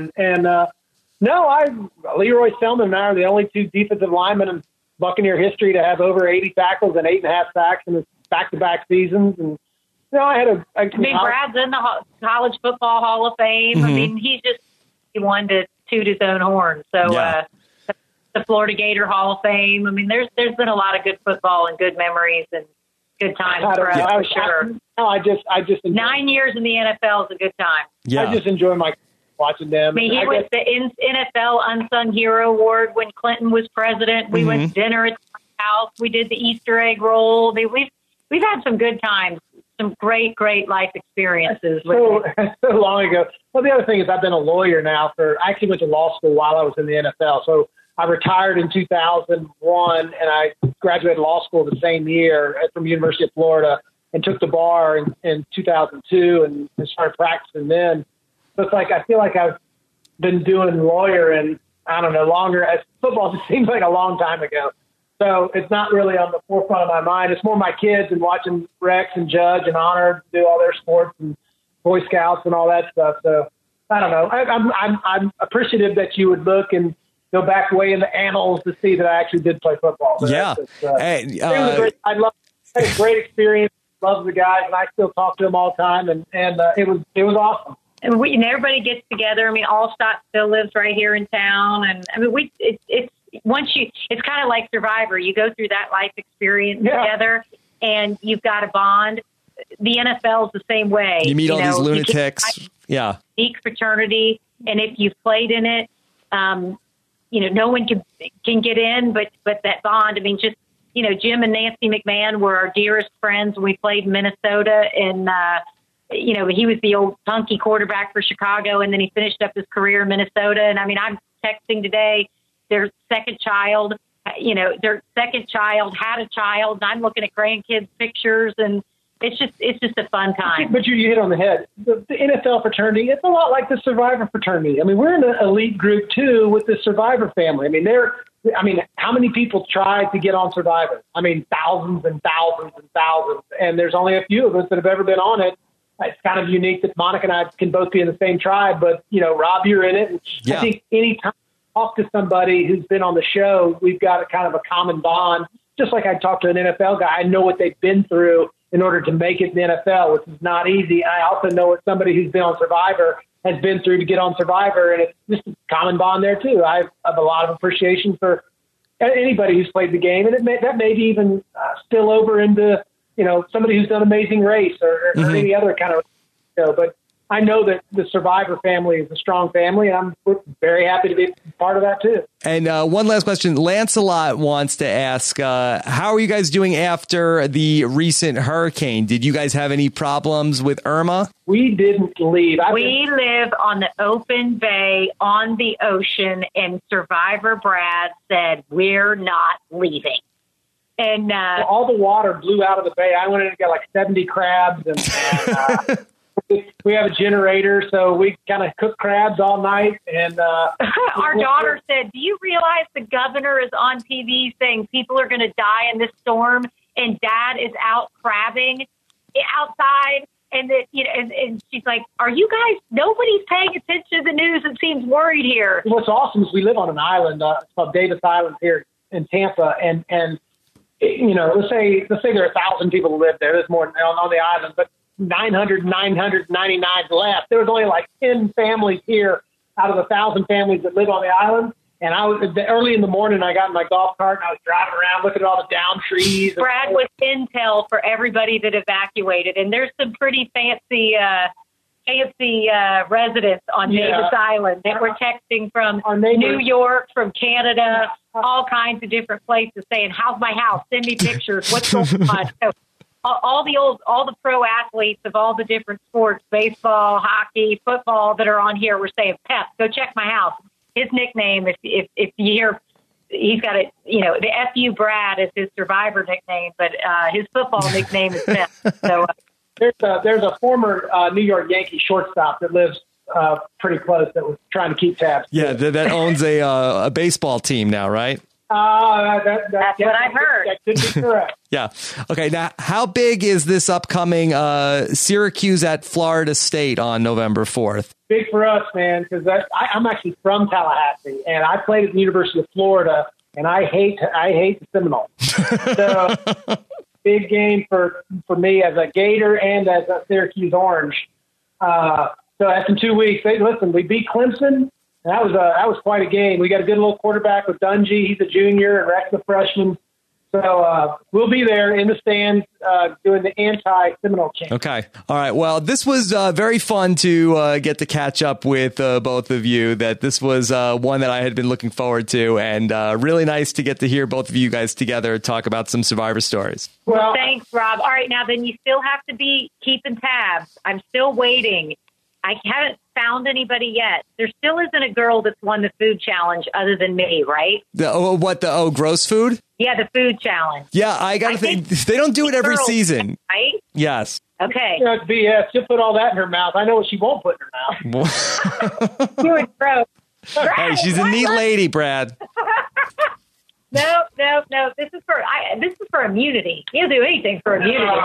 S3: Leroy Selman and I are the only 2 defensive linemen in Buccaneer history to have over 80 tackles and 8.5 sacks in his back-to-back seasons. And
S2: Brad's in the College Football Hall of Fame. Mm-hmm. I mean, he wanted to toot his own horn. So the Florida Gator Hall of Fame. I mean, there's been a lot of good football and good memories and good times for us, for sure.
S3: I just
S2: 9 years in the NFL is a good time.
S3: Yeah. I just enjoy watching them.
S2: I mean, he was the NFL Unsung Hero Award when Clinton was president. We went to dinner at the house. We did the Easter egg roll. We've had some good times, some great life experiences.
S3: So long ago. Well, the other thing is I've been a lawyer now I actually went to law school while I was in the NFL. So I retired in 2001, and I graduated law school the same year from University of Florida and took the bar in 2002 and started practicing then. So it's like I feel like I've been doing lawyer and I don't know longer. As football just seems like a long time ago. So it's not really on the forefront of my mind. It's more my kids and watching Rex and Judge and Honor do all their sports and Boy Scouts and all that stuff. So I don't know. I'm appreciative that you would look and go back way in the annals to see that I actually did play football.
S1: But yeah.
S3: I had a great experience. Love the guys, and I still talk to them all the time. And it was awesome.
S2: and everybody gets together. I mean, Allstott still lives right here in town, and I mean, it's kind of like Survivor. You go through that life experience together, and you've got a bond. The NFL's the same way.
S1: You meet all these lunatics. Yeah.
S2: Unique fraternity, and if you've played in it, no one can get in, but that bond. I mean, just Jim and Nancy McMahon were our dearest friends when we played in Minnesota, and he was the old punky quarterback for Chicago, and then he finished up his career in Minnesota. And I mean, I'm texting today. Their second child had a child, and I'm looking at grandkids' pictures, and it's just a fun time.
S3: But you hit on the head. The NFL fraternity, it's a lot like the Survivor fraternity. I mean, we're in an elite group too with the Survivor family. I mean, how many people tried to get on Survivor? I mean, thousands and thousands and thousands, and there's only a few of us that have ever been on it. It's kind of unique that Monica and I can both be in the same tribe, but Rob, you're in it. And I think anytime I talk to somebody who's been on the show, we've got a kind of a common bond. Just like I talk to an NFL guy, I know what they've been through in order to make it in the NFL, which is not easy. I also know what somebody who's been on Survivor has been through to get on Survivor, and it's just a common bond there too. I have a lot of appreciation for anybody who's played the game, and that may even spill over into somebody who's done Amazing Race or any other kind of show. But I know that the Survivor family is a strong family, and I'm very happy to be part of that too. And
S1: one last question. Lancelot wants to ask, how are you guys doing after the recent hurricane? Did you guys have any problems with Irma?
S3: We didn't leave.
S2: We live on the open bay on the ocean, and Survivor Brad said, we're not leaving. And
S3: all the water blew out of the bay. I went in and got like 70 crabs, and we have a generator, so we kind of cook crabs all night. And
S2: our daughter said, do you realize the governor is on TV saying people are going to die in this storm, and Dad is out crabbing outside? And that, and she's like, are you guys, nobody's paying attention to the news. It seems worried here.
S3: What's awesome is we live on an island, it's called Davis Island here in Tampa. And let's say there are 1,000 people who live there. There's more on the island, but 999 left. There was only like 10 families here out of the 1,000 families that live on the island. And I was early in the morning. I got in my golf cart and I was driving around looking at all the down trees.
S2: Brad was intel for everybody that evacuated, and there's some pretty fancy residents on Davis Island that were texting from New York, from Canada, all kinds of different places, saying, "How's my house? Send me pictures. What's going on?" So all the pro athletes of all the different sports, baseball, hockey, football, that are on here were saying, "Pep, go check my house." His nickname, if you hear, he's got it. The FU Brad is his Survivor nickname, but his football nickname is Pep. So
S3: there's a former New York Yankee shortstop that lives pretty close that was trying to keep tabs.
S1: Yeah, that owns a baseball team now, right?
S2: That's what I've heard.
S3: That could be correct.
S1: Yeah. Okay. Now, how big is this upcoming Syracuse at Florida State on November 4th?
S3: Big for us, man, because I'm actually from Tallahassee, and I played at the University of Florida, and I hate the Seminoles. So big game for me as a Gator and as a Syracuse Orange. So that's in 2 weeks. Listen, we beat Clemson. That was quite a game. We got a good little quarterback with Dungy. He's a junior, and Rex the freshman. So we'll be there in the stands doing the anti-Seminole chant.
S1: Okay. All right. Well, this was very fun to get to catch up with both of you. That this was one that I had been looking forward to, and really nice to get to hear both of you guys together talk about some Survivor stories.
S2: Well, thanks, Rob. All right. Now, then you still have to be keeping tabs. I'm still waiting. I haven't found anybody yet. There still isn't a girl that's won the food challenge other than me, right?
S1: The gross food?
S2: Yeah, the food challenge.
S1: Yeah, I got to think they don't do it every season.
S2: Right?
S1: Yes.
S2: Okay.
S3: It's BS. She'll put all that in her mouth. I know what she won't put in her mouth.
S2: Doing gross.
S1: Hey, she's a neat lady, Brad.
S2: No. This is for immunity. You'll do anything for immunity.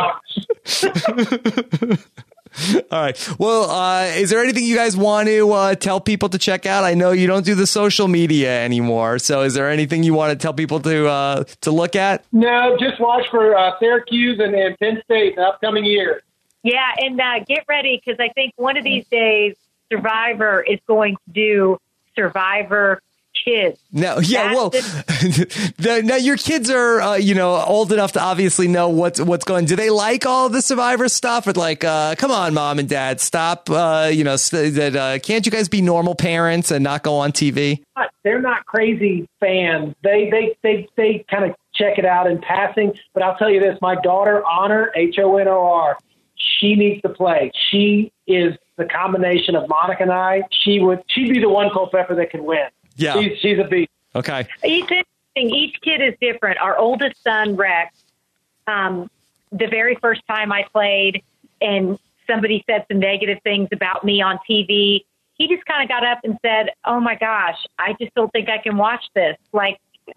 S1: All right. Well, is there anything you guys want to tell people to check out? I know you don't do the social media anymore. So is there anything you want to tell people to look at?
S3: No, just watch for Syracuse and Penn State in the upcoming year.
S2: Yeah, and get ready, because I think one of these days Survivor is going to do Survivor Kids.
S1: No, yeah, now your kids are, old enough to obviously know what's going. Do they like all the Survivor stuff? Or like, come on, mom and dad, stop. Can't you guys be normal parents and not go on TV?
S3: They're not crazy fans. They kind of check it out in passing. But I'll tell you this: my daughter, Honor, Honor, she needs to play. She is the combination of Monica and I. She'd be the one Culpepper that can win.
S1: Yeah.
S3: She's a beast.
S1: Okay.
S2: It's interesting. Each kid is different. Our oldest son, Rex, the very first time I played and somebody said some negative things about me on TV, he just kind of got up and said, "Oh my gosh, I just don't think I can watch this. Like,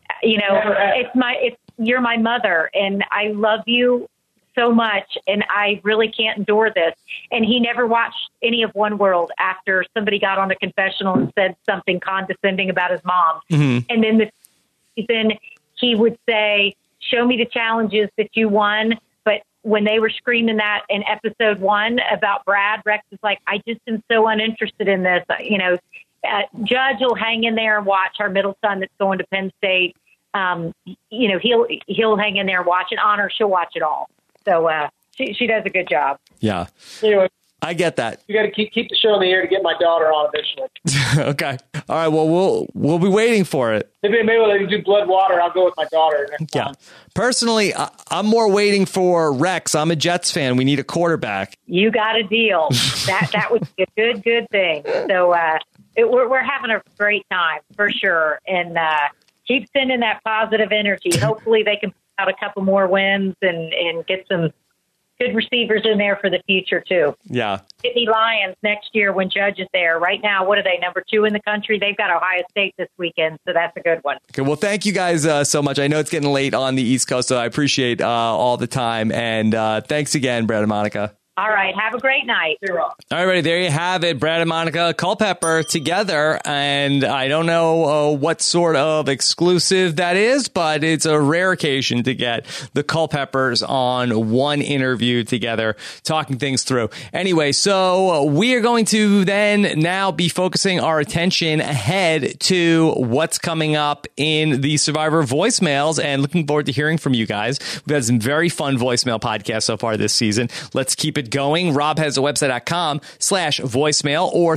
S2: you're my mother and I love you so much and I really can't endure this." And he never watched any of One World after somebody got on the confessional and said something condescending about his mom. Mm-hmm. And then he would say, "Show me the challenges that you won." But when they were screaming that in episode 1 about Brad, Rex is like, "I just am so uninterested in this." Judge will hang in there and watch. Our middle son that's going to Penn State. He'll hang in there and watch. And Honor, she'll watch it all. So she does a good job.
S1: Yeah.
S3: Anyway,
S1: I get that.
S3: You got to keep the show in the air to get my daughter on eventually.
S1: Okay. All right. Well, we'll be waiting for it.
S3: Maybe they do Blood Water. I'll go with my daughter next time.
S1: Personally, I'm more waiting for Rex. I'm a Jets fan. We need a quarterback.
S2: You got a deal. That would be a good thing. So we're having a great time for sure. And keep sending that positive energy. Hopefully they can put out a couple more wins and get some good receivers in there for the future, too.
S1: Yeah.
S2: Sydney Lions next year when Judge is there. Right now, what are they, number 2 in the country? They've got Ohio State this weekend, so that's a good one.
S1: Okay, well, thank you guys so much. I know it's getting late on the East Coast, so I appreciate all the time. And thanks again, Brad and Monica.
S2: All right. Have a great night.
S1: All right, everybody. There you have it. Brad and Monica Culpepper together. And I don't know what sort of exclusive that is, but it's a rare occasion to get the Culpeppers on one interview together, talking things through. Anyway, so we are going to then now be focusing our attention ahead to what's coming up in the Survivor voicemails and looking forward to hearing from you guys. We've had some very fun voicemail podcasts so far this season. Let's keep it going. RobHasAWebsite.com/voicemail or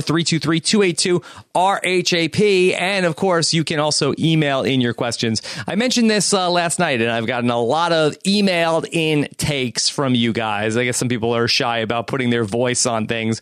S1: 323-282-RHAP. And of course, you can also email in your questions. I mentioned this last night, and I've gotten a lot of emailed in takes from you guys. I guess some people are shy about putting their voice on things.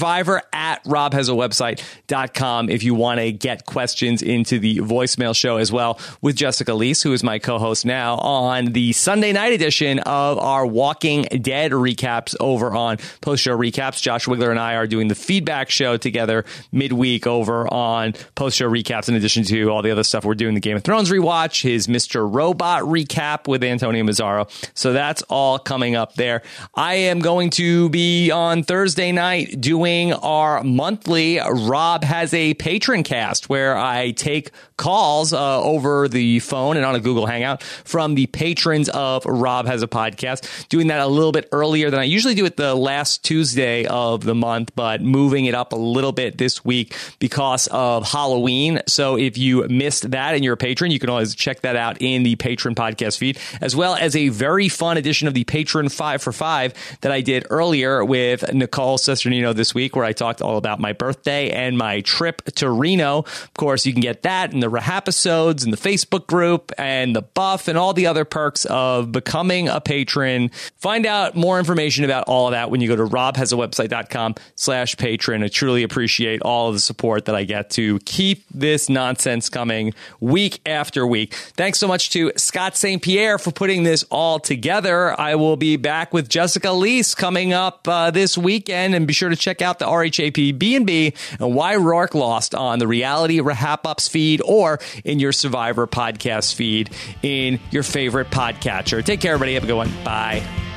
S1: Survivor@RobHasAWebsite.com if you want to get questions into the voicemail show as well with Jessica Leese, who is my co-host now on the Sunday night edition of our Walking Dead recaps over on Post Show Recaps. Josh Wigler and I are doing the feedback show together midweek over on Post Show Recaps, in addition to all the other stuff we're doing, the Game of Thrones rewatch, his Mr. Robot recap with Antonio Mazzaro. So that's all coming up there. I am going to be on Thursday night doing our monthly Rob Has a Patron cast, where I take calls over the phone and on a Google Hangout from the patrons of Rob Has a Podcast. Doing that a little bit earlier than I usually do it the last Tuesday of the month, but moving it up a little bit this week because of Halloween. So if you missed that and you're a patron, you can always check that out in the patron podcast feed, as well as a very fun edition of the Patron 5 for 5 that I did earlier with Nicole Cesternino this week, where I talked all about my birthday and my trip to Reno. Of course, you can get that in the Rahapisodes and the Facebook group and the buff and all the other perks of becoming a patron. Find out more information about all of that when you go to robhasawebsite.com/patron. I truly appreciate all of the support that I get to keep this nonsense coming week after week. Thanks so much to Scott St. Pierre for putting this all together. I will be back with Jessica Leese coming up this weekend, and be sure to check out the RHAP B&B and Why Rourke Lost on the Reality Rahap Ups feed or in your Survivor podcast feed in your favorite podcatcher. Take care, everybody. Have a good one. Bye.